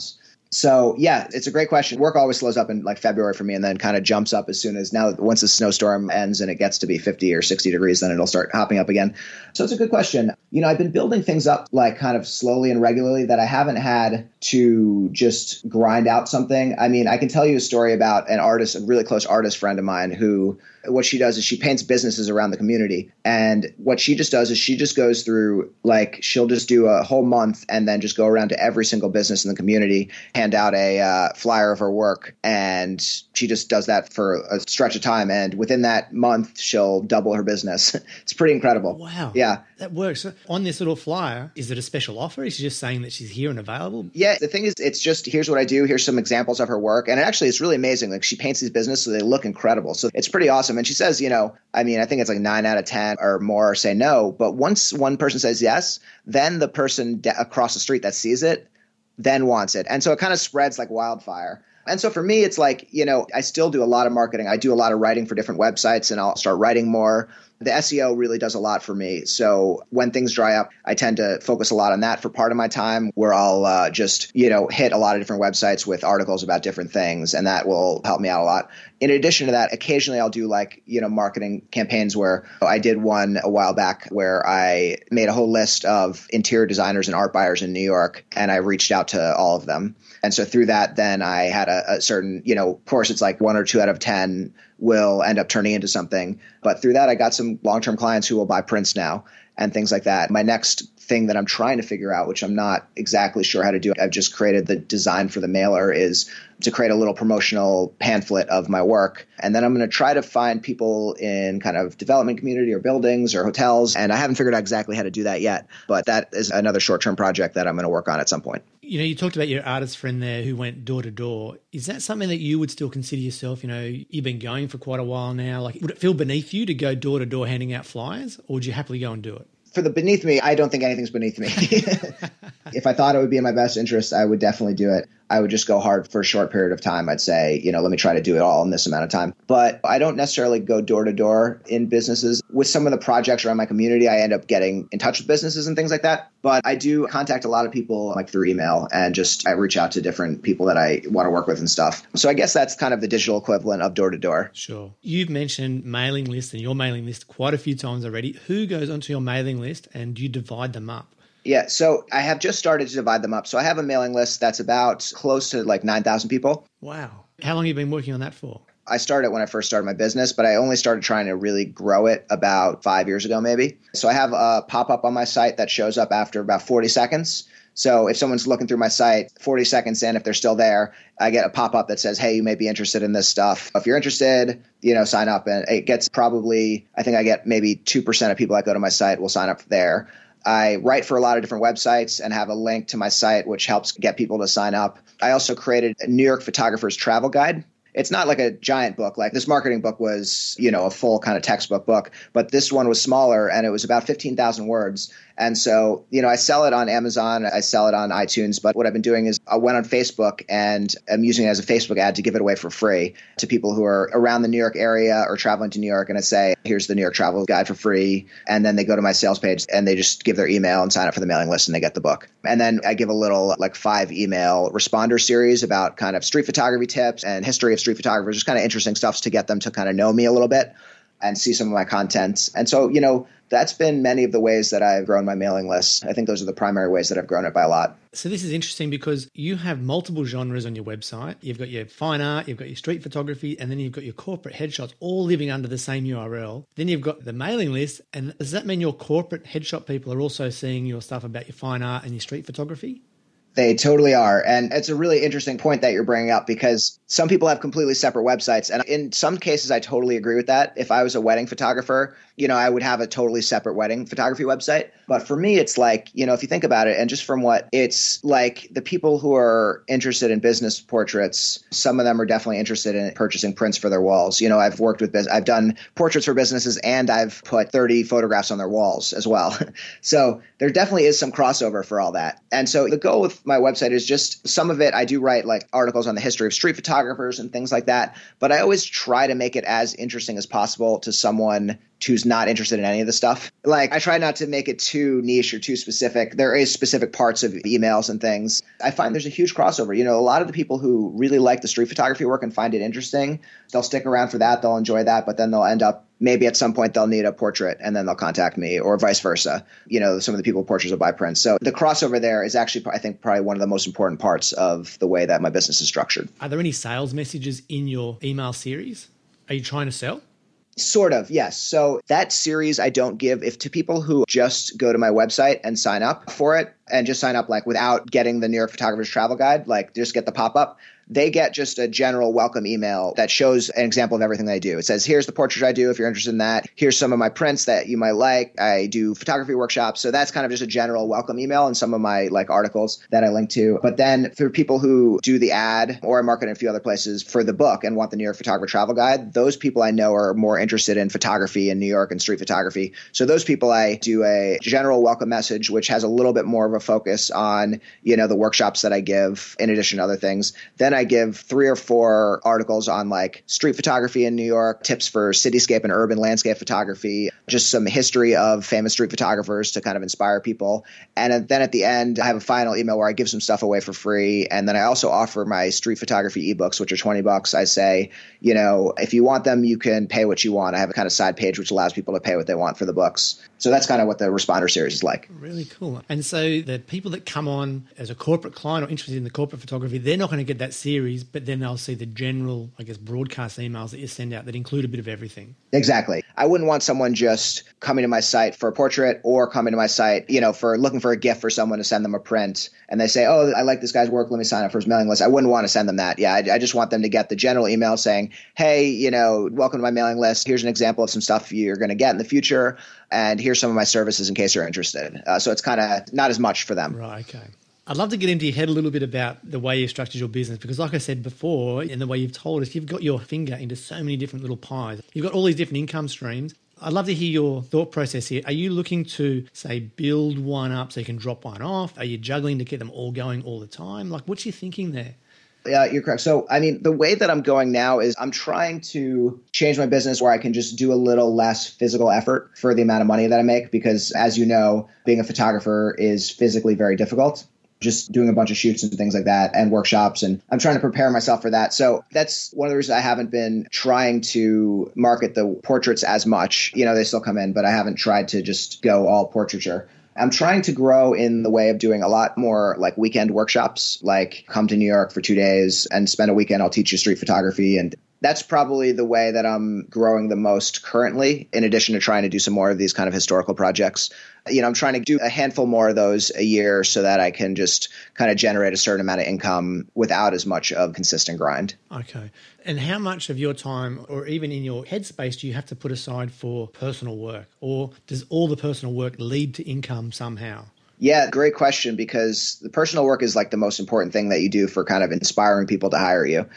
So yeah, it's a great question. Work always slows up in like February for me and then kind of jumps up as soon as now once the snowstorm ends and it gets to be fifty or sixty degrees, then it'll start hopping up again. So it's a good question. You know, I've been building things up like kind of slowly and regularly that I haven't had to just grind out something. I mean, I can tell you a story about an artist, a really close artist friend of mine who what she does is she paints businesses around the community. And what she just does is she just goes through like she'll just do a whole month and then just go around to every single business in the community, hand out a uh, flyer of her work. And she just does that for a stretch of time. And within that month, she'll double her business. It's pretty incredible. Wow. Yeah. That works. So on this little flyer, is it a special offer? Is she just saying that she's here and available? Yeah. The thing is, it's just, here's what I do. Here's some examples of her work. And actually, it's really amazing. Like she paints these businesses so they look incredible. So it's pretty awesome. And she says, you know, I mean, I think it's like nine out of ten or more say no. But once one person says yes, then the person de- across the street that sees it then wants it. And so it kind of spreads like wildfire. And so for me, it's like, you know, I still do a lot of marketing. I do a lot of writing for different websites and I'll start writing more. The S E O really does a lot for me. So when things dry up, I tend to focus a lot on that for part of my time where I'll uh, just, you know, hit a lot of different websites with articles about different things. And that will help me out a lot. In addition to that, occasionally I'll do like, you know, marketing campaigns where I did one a while back where I made a whole list of interior designers and art buyers in New York. And I reached out to all of them. And so through that, then I had a, a certain, you know, of course, it's like one or two out of ten will end up turning into something. But through that, I got some long-term clients who will buy prints now and things like that. My next thing that I'm trying to figure out, which I'm not exactly sure how to do, I've just created the design for the mailer, is to create a little promotional pamphlet of my work. And then I'm going to try to find people in kind of development community or buildings or hotels. And I haven't figured out exactly how to do that yet, but that is another short-term project that I'm going to work on at some point. You know, you talked about your artist friend there who went door to door. Is that something that you would still consider yourself? You know, you've been going for quite a while now. Like, would it feel beneath you to go door to door handing out flyers, or would you happily go and do it? For the beneath me, I don't think anything's beneath me. If I thought it would be in my best interest, I would definitely do it. I would just go hard for a short period of time. I'd say, you know, let me try to do it all in this amount of time. But I don't necessarily go door to door in businesses. With some of the projects around my community, I end up getting in touch with businesses and things like that. But I do contact a lot of people like through email and just I reach out to different people that I want to work with and stuff. So I guess that's kind of the digital equivalent of door to door. Sure. You've mentioned mailing lists and your mailing list quite a few times already. Who goes onto your mailing list and do you divide them up? Yeah, so I have just started to divide them up. So I have a mailing list that's about close to like nine thousand people. Wow. How long have you been working on that for? I started when I first started my business, but I only started trying to really grow it about five years ago, maybe. So I have a pop-up on my site that shows up after about forty seconds. So if someone's looking through my site, forty seconds in, if they're still there, I get a pop-up that says, hey, you may be interested in this stuff. If you're interested, you know, sign up. And it gets probably, I think I get maybe two percent of people that go to my site will sign up there. I write for a lot of different websites and have a link to my site, which helps get people to sign up. I also created a New York Photographer's Travel Guide. It's not like a giant book. Like this marketing book was, you know, a full kind of textbook book, but this one was smaller and it was about fifteen thousand words. And so, you know, I sell it on Amazon, I sell it on iTunes, but what I've been doing is I went on Facebook and I'm using it as a Facebook ad to give it away for free to people who are around the New York area or traveling to New York. And I say, here's the New York Travel Guide for free. And then they go to my sales page and they just give their email and sign up for the mailing list and they get the book. And then I give a little like five email responder series about kind of street photography tips and history of street photographers, just kind of interesting stuff to get them to kind of know me a little bit and see some of my content. And so, you know, that's been many of the ways that I've grown my mailing list. I think those are the primary ways that I've grown it by a lot. So this is interesting because you have multiple genres on your website. You've got your fine art, you've got your street photography, and then you've got your corporate headshots all living under the same U R L. Then you've got the mailing list. And does that mean your corporate headshot people are also seeing your stuff about your fine art and your street photography? They totally are. And it's a really interesting point that you're bringing up because some people have completely separate websites. And in some cases, I totally agree with that. If I was a wedding photographer, you know, I would have a totally separate wedding photography website. But for me, it's like, you know, if you think about it, and just from what it's like, the people who are interested in business portraits, some of them are definitely interested in purchasing prints for their walls. You know, I've worked with, I've done portraits for businesses and I've put thirty photographs on their walls as well. So there definitely is some crossover for all that. And so the goal with my website is just some of it, I do write like articles on the history of street photographers and things like that. But I always try to make it as interesting as possible to someone who's not interested in any of the stuff. Like, I try not to make it too niche or too specific. There is specific parts of emails and things. I find there's a huge crossover. You know, a lot of the people who really like the street photography work and find it interesting, they'll stick around for that. They'll enjoy that, but then they'll end up maybe at some point they'll need a portrait and then they'll contact me, or vice versa. You know, some of the people with portraits will buy prints. So the crossover there is actually, I think, probably one of the most important parts of the way that my business is structured. Are there any sales messages in your email series? Are you trying to sell? Sort of, yes. So that series I don't give if to people who just go to my website and sign up for it and just sign up like without getting the New York Photographer's Travel Guide, like just get the pop-up. They get just a general welcome email that shows an example of everything they do. It says, here's the portrait I do if you're interested in that. Here's some of my prints that you might like. I do photography workshops. So that's kind of just a general welcome email and some of my like articles that I link to. But then for people who do the ad, or I market in a few other places for the book and want the New York Photographer Travel Guide, those people I know are more interested in photography in New York and street photography. So those people I do a general welcome message, which has a little bit more of a focus on, you know, the workshops that I give in addition to other things. Then I give three or four articles on like street photography in New York, tips for cityscape and urban landscape photography, just some history of famous street photographers to kind of inspire people. And then at the end, I have a final email where I give some stuff away for free. And then I also offer my street photography ebooks, which are twenty bucks. I say, you know, if you want them, you can pay what you want. I have a kind of side page which allows people to pay what they want for the books. So that's kind of what the Responder series is like. Really cool. And so the people that come on as a corporate client or interested in the corporate photography, they're not going to get that series, but then they'll see the general, I guess, broadcast emails that you send out that include a bit of everything. Exactly. I wouldn't want someone just coming to my site for a portrait or coming to my site, you know, for looking for a gift for someone to send them a print. And they say, oh, I like this guy's work. Let me sign up for his mailing list. I wouldn't want to send them that. Yeah, I, I just want them to get the general email saying, hey, you know, welcome to my mailing list. Here's an example of some stuff you're going to get in the future. And here's some of my services in case you're interested. Uh, so it's kind of not as much for them. Right, okay. I'd love to get into your head a little bit about the way you've structured your business, because like I said before, and the way you've told us, you've got your finger into so many different little pies. You've got all these different income streams. I'd love to hear your thought process here. Are you looking to, say, build one up so you can drop one off? Are you juggling to get them all going all the time? Like, what's your thinking there? Yeah, you're correct. So, I mean, the way that I'm going now is I'm trying to change my business where I can just do a little less physical effort for the amount of money that I make, because as you know, being a photographer is physically very difficult. Just doing a bunch of shoots and things like that and workshops. And I'm trying to prepare myself for that. So that's one of the reasons I haven't been trying to market the portraits as much. You know, they still come in, but I haven't tried to just go all portraiture. I'm trying to grow in the way of doing a lot more like weekend workshops, like come to New York for two days and spend a weekend. I'll teach you street photography. And that's probably the way that I'm growing the most currently, in addition to trying to do some more of these kind of historical projects. You know, I'm trying to do a handful more of those a year so that I can just kind of generate a certain amount of income without as much of consistent grind. Okay. And how much of your time, or even in your headspace, do you have to put aside for personal work? Or does all the personal work lead to income somehow? Yeah, great question, because the personal work is like the most important thing that you do for kind of inspiring people to hire you.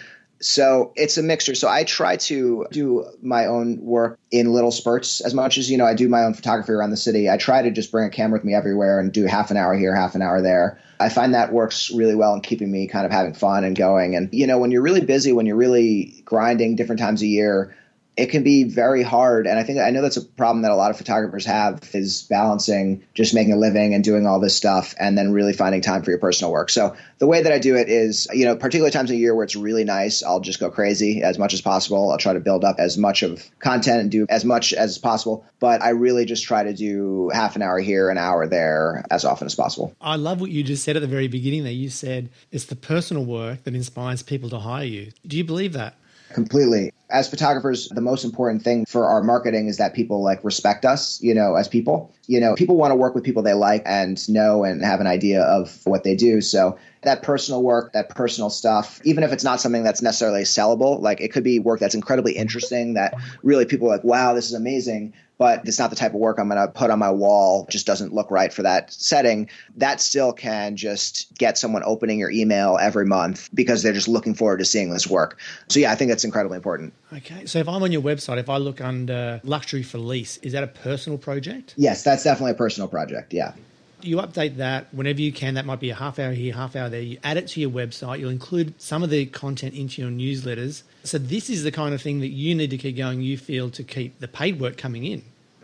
So it's a mixture. So I try to do my own work in little spurts as much as, you know, I do my own photography around the city. I try to just bring a camera with me everywhere and do half an hour here, half an hour there. I find that works really well in keeping me kind of having fun and going. And, you know, when you're really busy, when you're really grinding different times a year, it can be very hard. And I think I know that's a problem that a lot of photographers have, is balancing just making a living and doing all this stuff and then really finding time for your personal work. So the way that I do it is, you know, particularly times of year where it's really nice, I'll just go crazy as much as possible. I'll try to build up as much of content and do as much as possible. But I really just try to do half an hour here, an hour there as often as possible. I love what you just said at the very beginning there. You said it's the personal work that inspires people to hire you. Do you believe that? Completely. As photographers, the most important thing for our marketing is that people like respect us, you know, as people. You know, people want to work with people they like and know and have an idea of what they do. So that personal work, that personal stuff, even if it's not something that's necessarily sellable, like it could be work that's incredibly interesting that really people are like, wow, this is amazing, but it's not the type of work I'm going to put on my wall, just doesn't look right for that setting. That still can just get someone opening your email every month because they're just looking forward to seeing this work. So yeah, I think that's incredibly important. Okay. So if I'm on your website, if I look under luxury for lease, is that a personal project? Yes, that's definitely a personal project. Yeah. You update that whenever you can. That might be a half hour here, half hour there. You add it to your website. You'll include some of the content into your newsletters. So this is the kind of thing that you need to keep going, you feel, to keep the paid work coming in.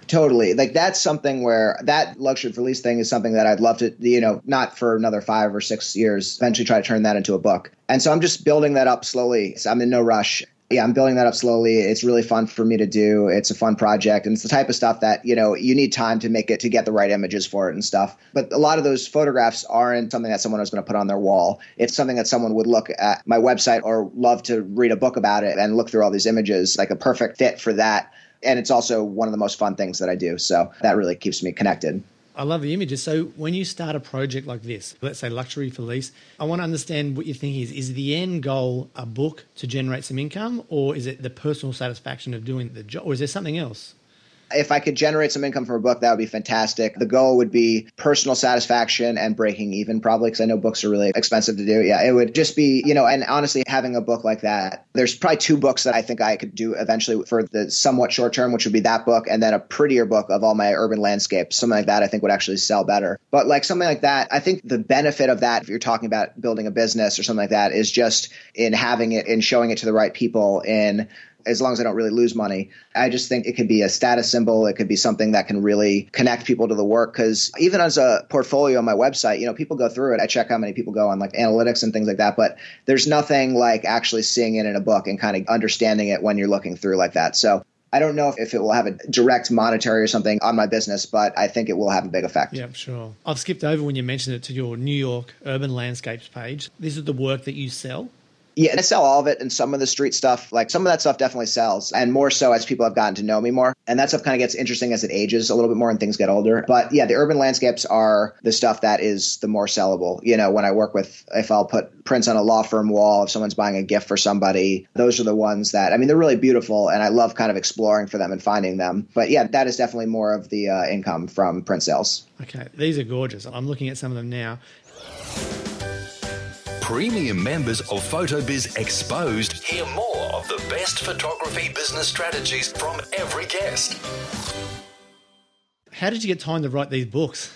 Totally. Like that's something where that luxury for lease thing is something that I'd love to, you know, not for another five or six years, eventually try to turn that into a book. And so I'm just building that up slowly. So I'm in no rush. Yeah, I'm building that up slowly. It's really fun for me to do. It's a fun project. And it's the type of stuff that, you know, you need time to make it, to get the right images for it and stuff. But a lot of those photographs aren't something that someone is going to put on their wall. It's something that someone would look at my website or love to read a book about it and look through all these images, like a perfect fit for that. And it's also one of the most fun things that I do. So that really keeps me connected. I love the images. So when you start a project like this, let's say luxury for lease, I want to understand what your thinking is. Is the end goal a book to generate some income, or is it the personal satisfaction of doing the job, or is there something else? If I could generate some income from a book, that would be fantastic. The goal would be personal satisfaction and breaking even, probably, because I know books are really expensive to do. Yeah, it would just be, you know, and honestly, having a book like that, there's probably two books that I think I could do eventually for the somewhat short term, which would be that book, and then a prettier book of all my urban landscapes. Something like that I think would actually sell better. But like something like that, I think the benefit of that, if you're talking about building a business or something like that, is just in having it and showing it to the right people in as long as I don't really lose money. I just think it could be a status symbol. It could be something that can really connect people to the work. Because even as a portfolio on my website, you know, people go through it. I check how many people go on like analytics and things like that. But there's nothing like actually seeing it in a book and kind of understanding it when you're looking through like that. So I don't know if it will have a direct monetary or something on my business, but I think it will have a big effect. Yeah, sure. I've skipped over when you mentioned it to your New York urban landscapes page. This is the work that you sell? Yeah, I sell all of it, and some of the street stuff, like some of that stuff definitely sells, and more so as people have gotten to know me more. And that stuff kind of gets interesting as it ages a little bit more and things get older. But yeah, the urban landscapes are the stuff that is the more sellable. You know, when I work with, if I'll put prints on a law firm wall, if someone's buying a gift for somebody, those are the ones that, I mean, they're really beautiful, and I love kind of exploring for them and finding them. But yeah, that is definitely more of the uh, income from print sales. Okay, these are gorgeous. I'm looking at some of them now. Premium members of PhotoBiz Exposed hear more of the best photography business strategies from every guest. How did you get time to write these books?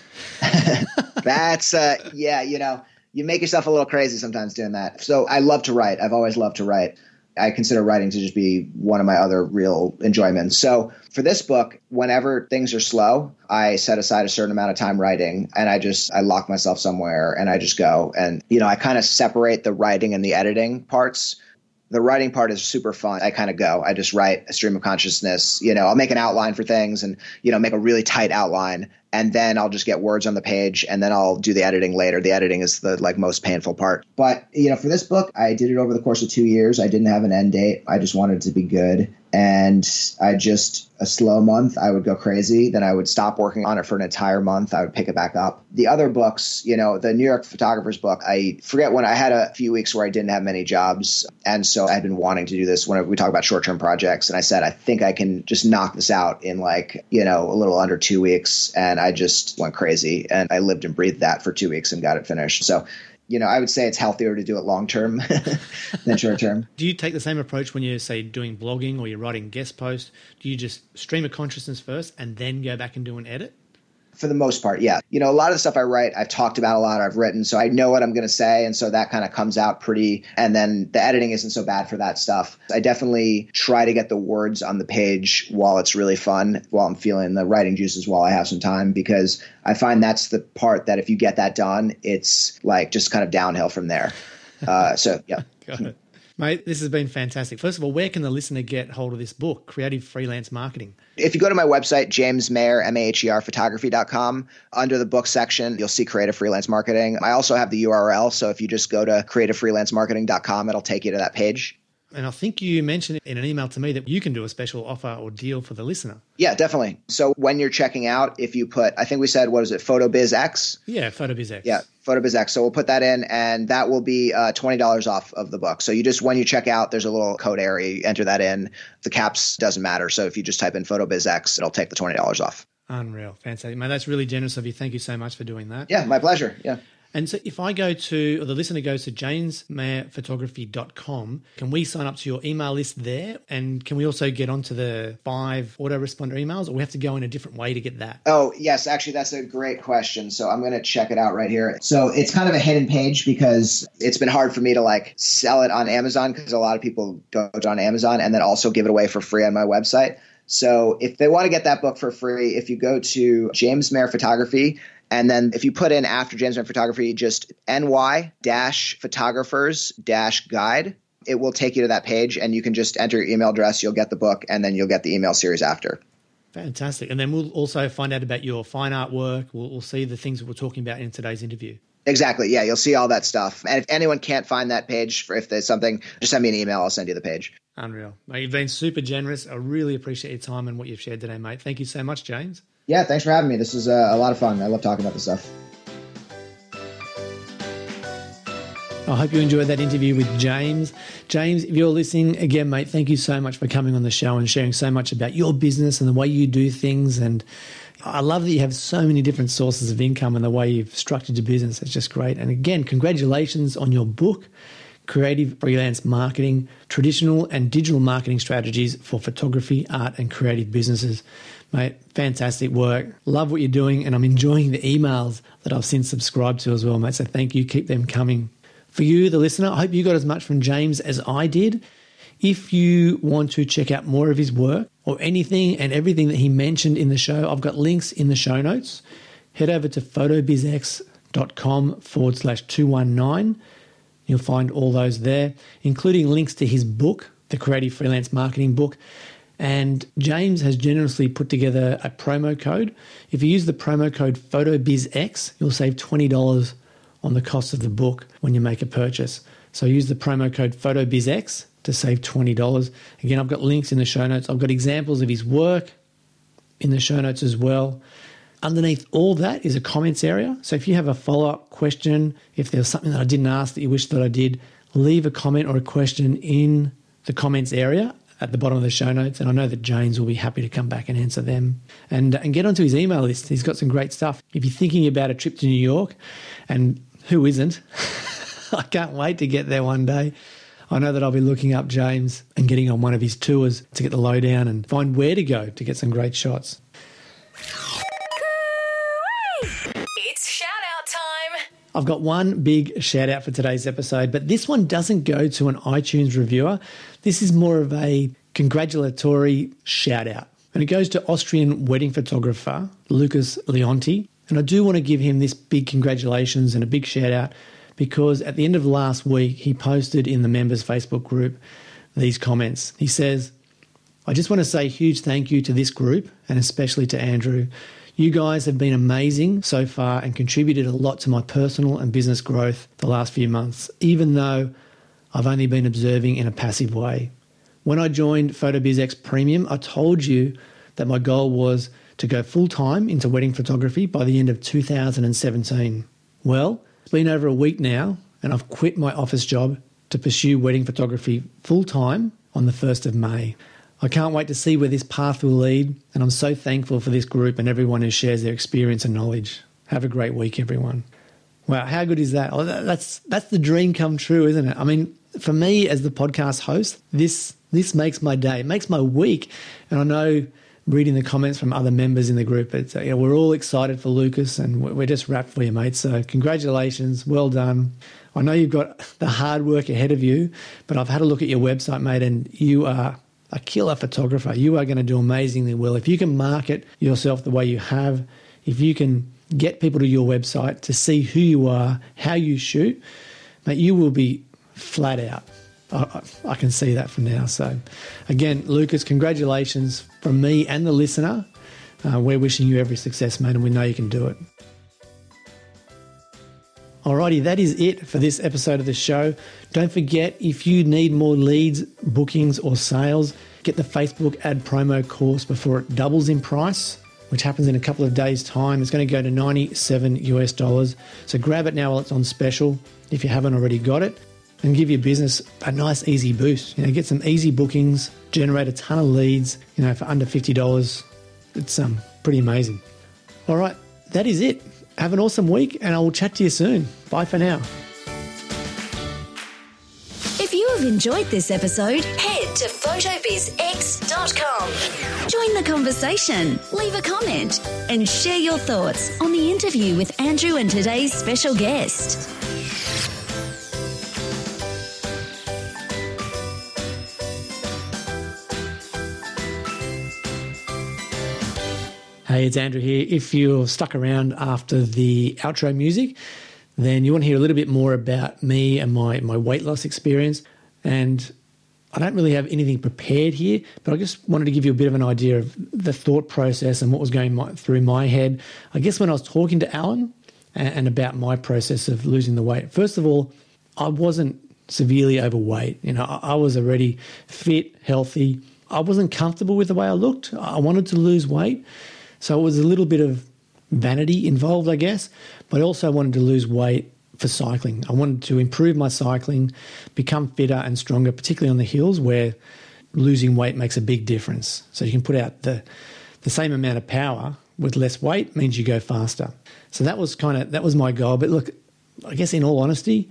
That's, uh, yeah, you know, you make yourself a little crazy sometimes doing that. So I love to write. I've always loved to write. I consider writing to just be one of my other real enjoyments. So for this book, whenever things are slow, I set aside a certain amount of time writing, and I just, I lock myself somewhere and I just go. And, you know, I kind of separate the writing and the editing parts. The writing part is super fun. I kind of go, I just write a stream of consciousness. You know, I'll make an outline for things and, you know, make a really tight outline. And then I'll just get words on the page, and then I'll do the editing later. The editing is the like most painful part. But, you know, for this book, I did it over the course of two years. I didn't have an end date. I just wanted it to be good. And I just, a slow month, I would go crazy. Then I would stop working on it for an entire month. I would pick it back up. The other books, you know, the New York photographer's book, I forget when I had a few weeks where I didn't have many jobs. And so I'd been wanting to do this whenever we talk about short-term projects. And I said, I think I can just knock this out in like, you know, a little under two weeks. And I just went crazy, and I lived and breathed that for two weeks and got it finished. So, you know, I would say it's healthier to do it long term than short term. Do you take the same approach when you're, say, doing blogging or you're writing guest posts? Do you just stream of consciousness first and then go back and do an edit? For the most part, yeah. You know, a lot of the stuff I write, I've talked about a lot, I've written, so I know what I'm going to say. And so that kind of comes out pretty, and then the editing isn't so bad for that stuff. I definitely try to get the words on the page while it's really fun, while I'm feeling the writing juices while I have some time, because I find that's the part that if you get that done, it's like just kind of downhill from there. Uh, so, yeah. Got it. Mate, this has been fantastic. First of all, where can the listener get hold of this book, Creative Freelance Marketing? If you go to my website, james maher, M A H E R, photography dot com, under the book section, you'll see Creative Freelance Marketing. I also have the U R L, so if you just go to creative freelance marketing dot com, it'll take you to that page. And I think you mentioned in an email to me that you can do a special offer or deal for the listener. Yeah, definitely. So when you're checking out, if you put, I think we said, what is it, PhotoBizX? Yeah, PhotoBizX. Yeah, PhotoBizX. So we'll put that in, and that will be uh, twenty dollars off of the book. So you just, when you check out, there's a little code area. You enter that in. The caps doesn't matter. So if you just type in PhotoBizX, it'll take the twenty dollars off. Unreal. Fantastic. Mate, that's really generous of you. Thank you so much for doing that. Yeah, my pleasure. Yeah. And so if I go to, or the listener goes to james maher photography dot com, can we sign up to your email list there? And can we also get onto the five autoresponder emails, or we have to go in a different way to get that? Oh, yes. Actually, that's a great question. So I'm going to check it out right here. So it's kind of a hidden page because it's been hard for me to like sell it on Amazon, because a lot of people go on Amazon and then also give it away for free on my website. So if they want to get that book for free, if you go to James Mayer Photography, and then if you put in after James Mayer Photography, just N Y dash photographers dash guide, it will take you to that page, and you can just enter your email address. You'll get the book, and then you'll get the email series after. Fantastic. And then we'll also find out about your fine art work. We'll, we'll see the things that we're talking about in today's interview. Exactly. Yeah, you'll see all that stuff. And if anyone can't find that page, for if there's something, just send me an email. I'll send you the page. Unreal. Mate, you've been super generous. I really appreciate your time and what you've shared today, mate. Thank you so much, James. Yeah, thanks for having me. This is uh, a lot of fun. I love talking about this stuff. I hope you enjoyed that interview with James. James, if you're listening, again, mate, thank you so much for coming on the show and sharing so much about your business and the way you do things. And I love that you have so many different sources of income and the way you've structured your business. It's just great. And again, congratulations on your book, Creative Freelance Marketing, Traditional and Digital Marketing Strategies for Photography, Art and Creative Businesses. Mate, fantastic work. Love what you're doing, and I'm enjoying the emails that I've since subscribed to as well, mate. So thank you. Keep them coming. For you, the listener, I hope you got as much from James as I did. If you want to check out more of his work or anything and everything that he mentioned in the show, I've got links in the show notes. Head over to photobizx.com forward slash 219. You'll find all those there, including links to his book, the Creative Freelance Marketing book. And James has generously put together a promo code. If you use the promo code PhotoBizX, you'll save twenty dollars on the cost of the book when you make a purchase. So use the promo code PhotoBizX to save twenty dollars. Again, I've got links in the show notes. I've got examples of his work in the show notes as well. Underneath all that is a comments area. So if you have a follow-up question, if there's something that I didn't ask that you wish that I did, leave a comment or a question in the comments area at the bottom of the show notes, and I know that James will be happy to come back and answer them. And, and get onto his email list. He's got some great stuff. If you're thinking about a trip to New York, and who isn't? I can't wait to get there one day. I know that I'll be looking up James and getting on one of his tours to get the lowdown and find where to go to get some great shots. It's shout out time. I've got one big shout out for today's episode, but this one doesn't go to an iTunes reviewer. This is more of a congratulatory shout out. And it goes to Austrian wedding photographer Lucas Leonti. And I do want to give him this big congratulations and a big shout out because at the end of last week, he posted in the members Facebook group these comments. He says, I just want to say a huge thank you to this group and especially to Andrew. You guys have been amazing so far and contributed a lot to my personal and business growth the last few months, even though I've only been observing in a passive way. When I joined PhotoBizX Premium, I told you that my goal was to go full-time into wedding photography by the end of two thousand seventeen. Well, it's been over a week now, and I've quit my office job to pursue wedding photography full-time on the first of May. I can't wait to see where this path will lead, and I'm so thankful for this group and everyone who shares their experience and knowledge. Have a great week, everyone. Wow, how good is that? Oh, that's that's the dream come true, isn't it? I mean, for me as the podcast host, this this makes my day, it makes my week. And I know reading the comments from other members in the group, it's, you know, we're all excited for Lucas and we're just wrapped for you, mate. So congratulations, well done. I know you've got the hard work ahead of you, but I've had a look at your website, mate, and you are a killer photographer. You are going to do amazingly well. If you can market yourself the way you have, if you can get people to your website to see who you are, how you shoot, mate, you will be flat out. I, I can see that from now. So again, Lucas, congratulations from me and the listener. Uh, we're wishing you every success, mate, and we know you can do it. Alrighty, that is it for this episode of the show. Don't forget, if you need more leads, bookings or sales, get the Facebook ad promo course before it doubles in price, which happens in a couple of days' time. It's going to go to ninety-seven US dollars. So grab it now while it's on special if you haven't already got it, and give your business a nice easy boost. You know, get some easy bookings, generate a ton of leads, you know, for under fifty dollars. It's um pretty amazing. All right, that is it. Have an awesome week, and I will chat to you soon. Bye for now. If you have enjoyed this episode, head to photobizx dot com. Join the conversation, leave a comment, and share your thoughts on the interview with Andrew and today's special guest. Hey, it's Andrew here. If you're stuck around after the outro music, then you want to hear a little bit more about me and my, my weight loss experience. And I don't really have anything prepared here, but I just wanted to give you a bit of an idea of the thought process and what was going my, through my head. I guess when I was talking to Alan and, and about my process of losing the weight, first of all, I wasn't severely overweight. You know, I, I was already fit, healthy. I wasn't comfortable with the way I looked. I wanted to lose weight. So it was a little bit of vanity involved, I guess, but I also wanted to lose weight for cycling. I wanted to improve my cycling, become fitter and stronger, particularly on the hills where losing weight makes a big difference. So you can put out the the same amount of power with less weight means you go faster. So that was kind of, that was my goal. But look, I guess in all honesty,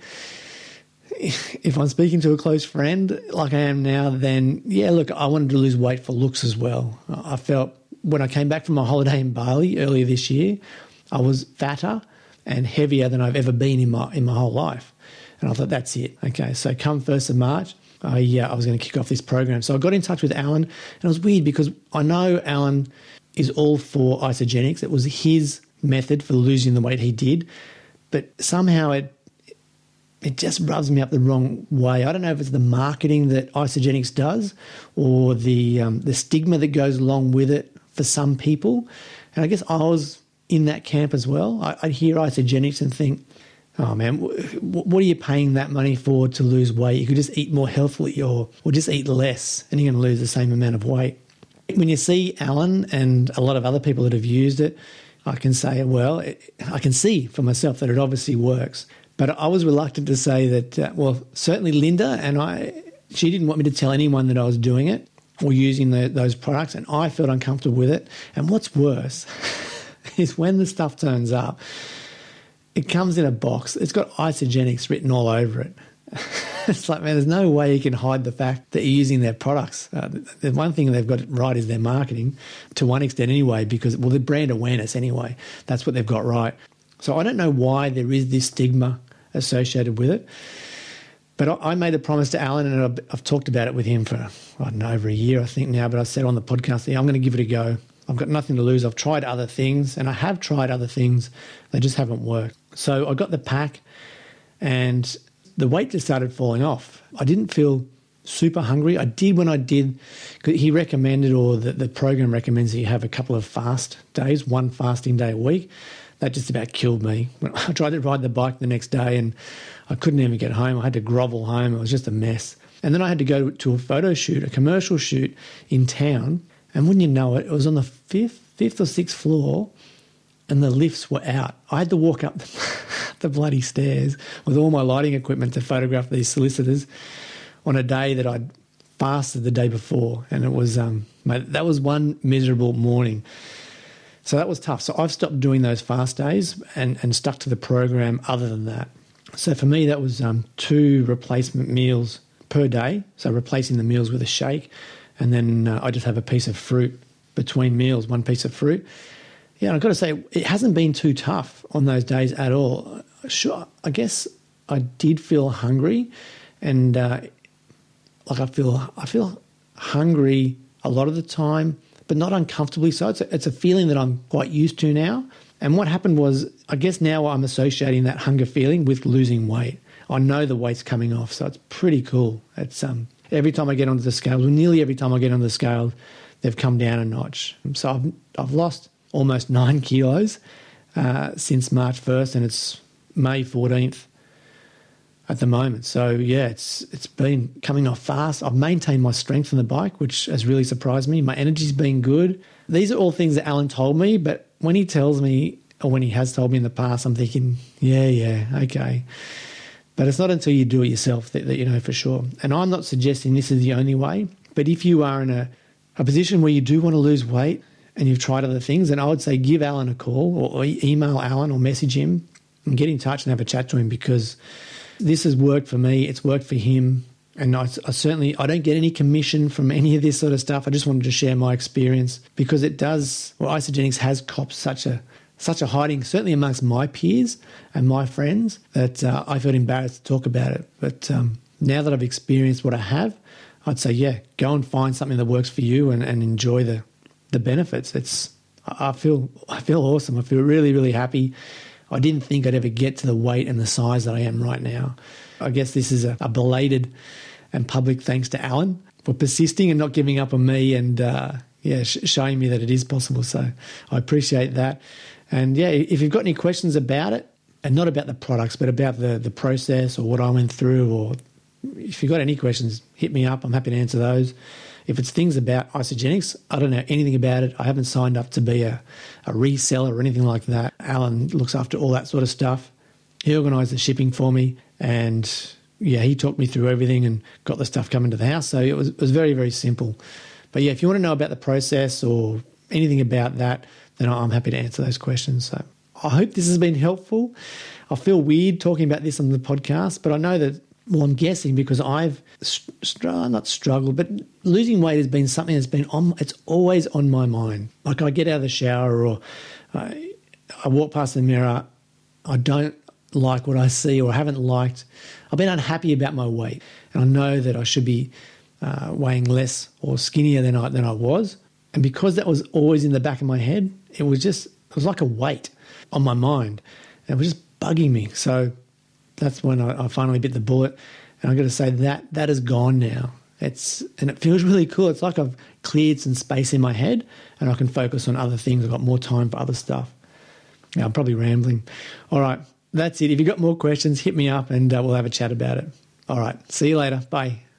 if I'm speaking to a close friend like I am now, then yeah, look, I wanted to lose weight for looks as well. I felt when I came back from my holiday in Bali earlier this year, I was fatter and heavier than I've ever been in my in my whole life. And I thought, that's it. Okay, so come first of March, I, yeah, I was going to kick off this program. So I got in touch with Alan, and it was weird because I know Alan is all for Isagenix. It was his method for losing the weight he did, but somehow it it just rubs me up the wrong way. I don't know if it's the marketing that Isagenix does or the um, the stigma that goes along with it for some people. And I guess I was in that camp as well. I, I'd hear Isagenix and think, oh man, what are you paying that money for to lose weight? You could just eat more healthily or, or just eat less and you're going to lose the same amount of weight. When you see Alan and a lot of other people that have used it, I can say, well, it, I can see for myself that it obviously works. But I was reluctant to say that, uh, well, certainly Linda and I, she didn't want me to tell anyone that I was doing it or using the, those products, and I felt uncomfortable with it. And what's worse is when the stuff turns up, it comes in a box. It's got Isagenix written all over it. It's like, man, there's no way you can hide the fact that you're using their products. Uh, the one thing they've got right is their marketing, to one extent anyway, because, well, the brand awareness anyway, that's what they've got right. So I don't know why there is this stigma associated with it. But I, I made a promise to Alan, and I've, I've talked about it with him for, I don't know, over a year, I think now, but I said on the podcast, yeah, I'm going to give it a go. I've got nothing to lose. I've tried other things, and I have tried other things. They just haven't worked. So I got the pack, and the weight just started falling off. I didn't feel super hungry. I did when I did. He recommended, or the, the program recommends that you have a couple of fast days, one fasting day a week. That just about killed me. I tried to ride the bike the next day, and I couldn't even get home. I had to grovel home. It was just a mess. And then I had to go to a photo shoot, a commercial shoot in town. And wouldn't you know it, it was on the fifth, fifth or sixth floor, and the lifts were out. I had to walk up the, the bloody stairs with all my lighting equipment to photograph these solicitors on a day that I'd fasted the day before. And it was, um, mate, that was one miserable morning. So that was tough. So I've stopped doing those fast days and, and stuck to the program other than that. So for me, that was um, two replacement meals per day. So replacing the meals with a shake. And then uh, I just have a piece of fruit between meals, one piece of fruit. Yeah, and I've got to say, it hasn't been too tough on those days at all. Sure, I guess I did feel hungry, and uh, like I feel, I feel hungry a lot of the time, but not uncomfortably so. It's a, it's a feeling that I'm quite used to now. And what happened was, I guess now I'm associating that hunger feeling with losing weight. I know the weight's coming off, so it's pretty cool. It's um. Every time I get onto the scales, well, nearly every time I get onto the scale, they've come down a notch. So I've I've lost almost nine kilos uh, since March first, and it's May fourteenth at the moment. So yeah, it's it's been coming off fast. I've maintained my strength on the bike, which has really surprised me. My energy's been good. These are all things that Alan told me, but when he tells me, or when he has told me in the past, I'm thinking, yeah, yeah, okay. But it's not until you do it yourself that, that you know for sure. And I'm not suggesting this is the only way, but if you are in a, a position where you do want to lose weight and you've tried other things, then I would say give Alan a call or, or email Alan or message him and get in touch and have a chat to him, because this has worked for me. It's worked for him. And I, I certainly, I don't get any commission from any of this sort of stuff. I just wanted to share my experience, because it does, well, Isagenix has copped such a such a hiding, certainly amongst my peers and my friends, that uh, I felt embarrassed to talk about it. But um, now that I've experienced what I have, I'd say, yeah, go and find something that works for you and, and enjoy the, the benefits. It's I, I feel I feel awesome. I feel really, really happy. I didn't think I'd ever get to the weight and the size that I am right now. I guess this is a, a belated and public thanks to Alan for persisting and not giving up on me and, uh, yeah, sh- showing me that it is possible. So I appreciate that. And, yeah, if you've got any questions about it, and not about the products, but about the, the process or what I went through, or if you've got any questions, hit me up. I'm happy to answer those. If it's things about Isagenix, I don't know anything about it. I haven't signed up to be a, a reseller or anything like that. Alan looks after all that sort of stuff. He organised the shipping for me, and, yeah, he talked me through everything and got the stuff coming to the house. So it was, it was very, very simple. But, yeah, if you want to know about the process or anything about that, then I'm happy to answer those questions. So I hope this has been helpful. I feel weird talking about this on the podcast, but I know that, well, I'm guessing because I've str- not struggled, but losing weight has been something that's been on, it's always on my mind. Like I get out of the shower or I, I walk past the mirror, I don't like what I see or haven't liked. I've been unhappy about my weight, and I know that I should be uh, weighing less or skinnier than I, than I was. And because that was always in the back of my head, it was just, it was like a weight on my mind. And it was just bugging me. So that's when I, I finally bit the bullet. And I've got to say that that is gone now. It's and it feels really cool. It's like I've cleared some space in my head and I can focus on other things. I've got more time for other stuff. Yeah, I'm probably rambling. All right, that's it. If you've got more questions, hit me up and uh, we'll have a chat about it. All right, see you later. Bye.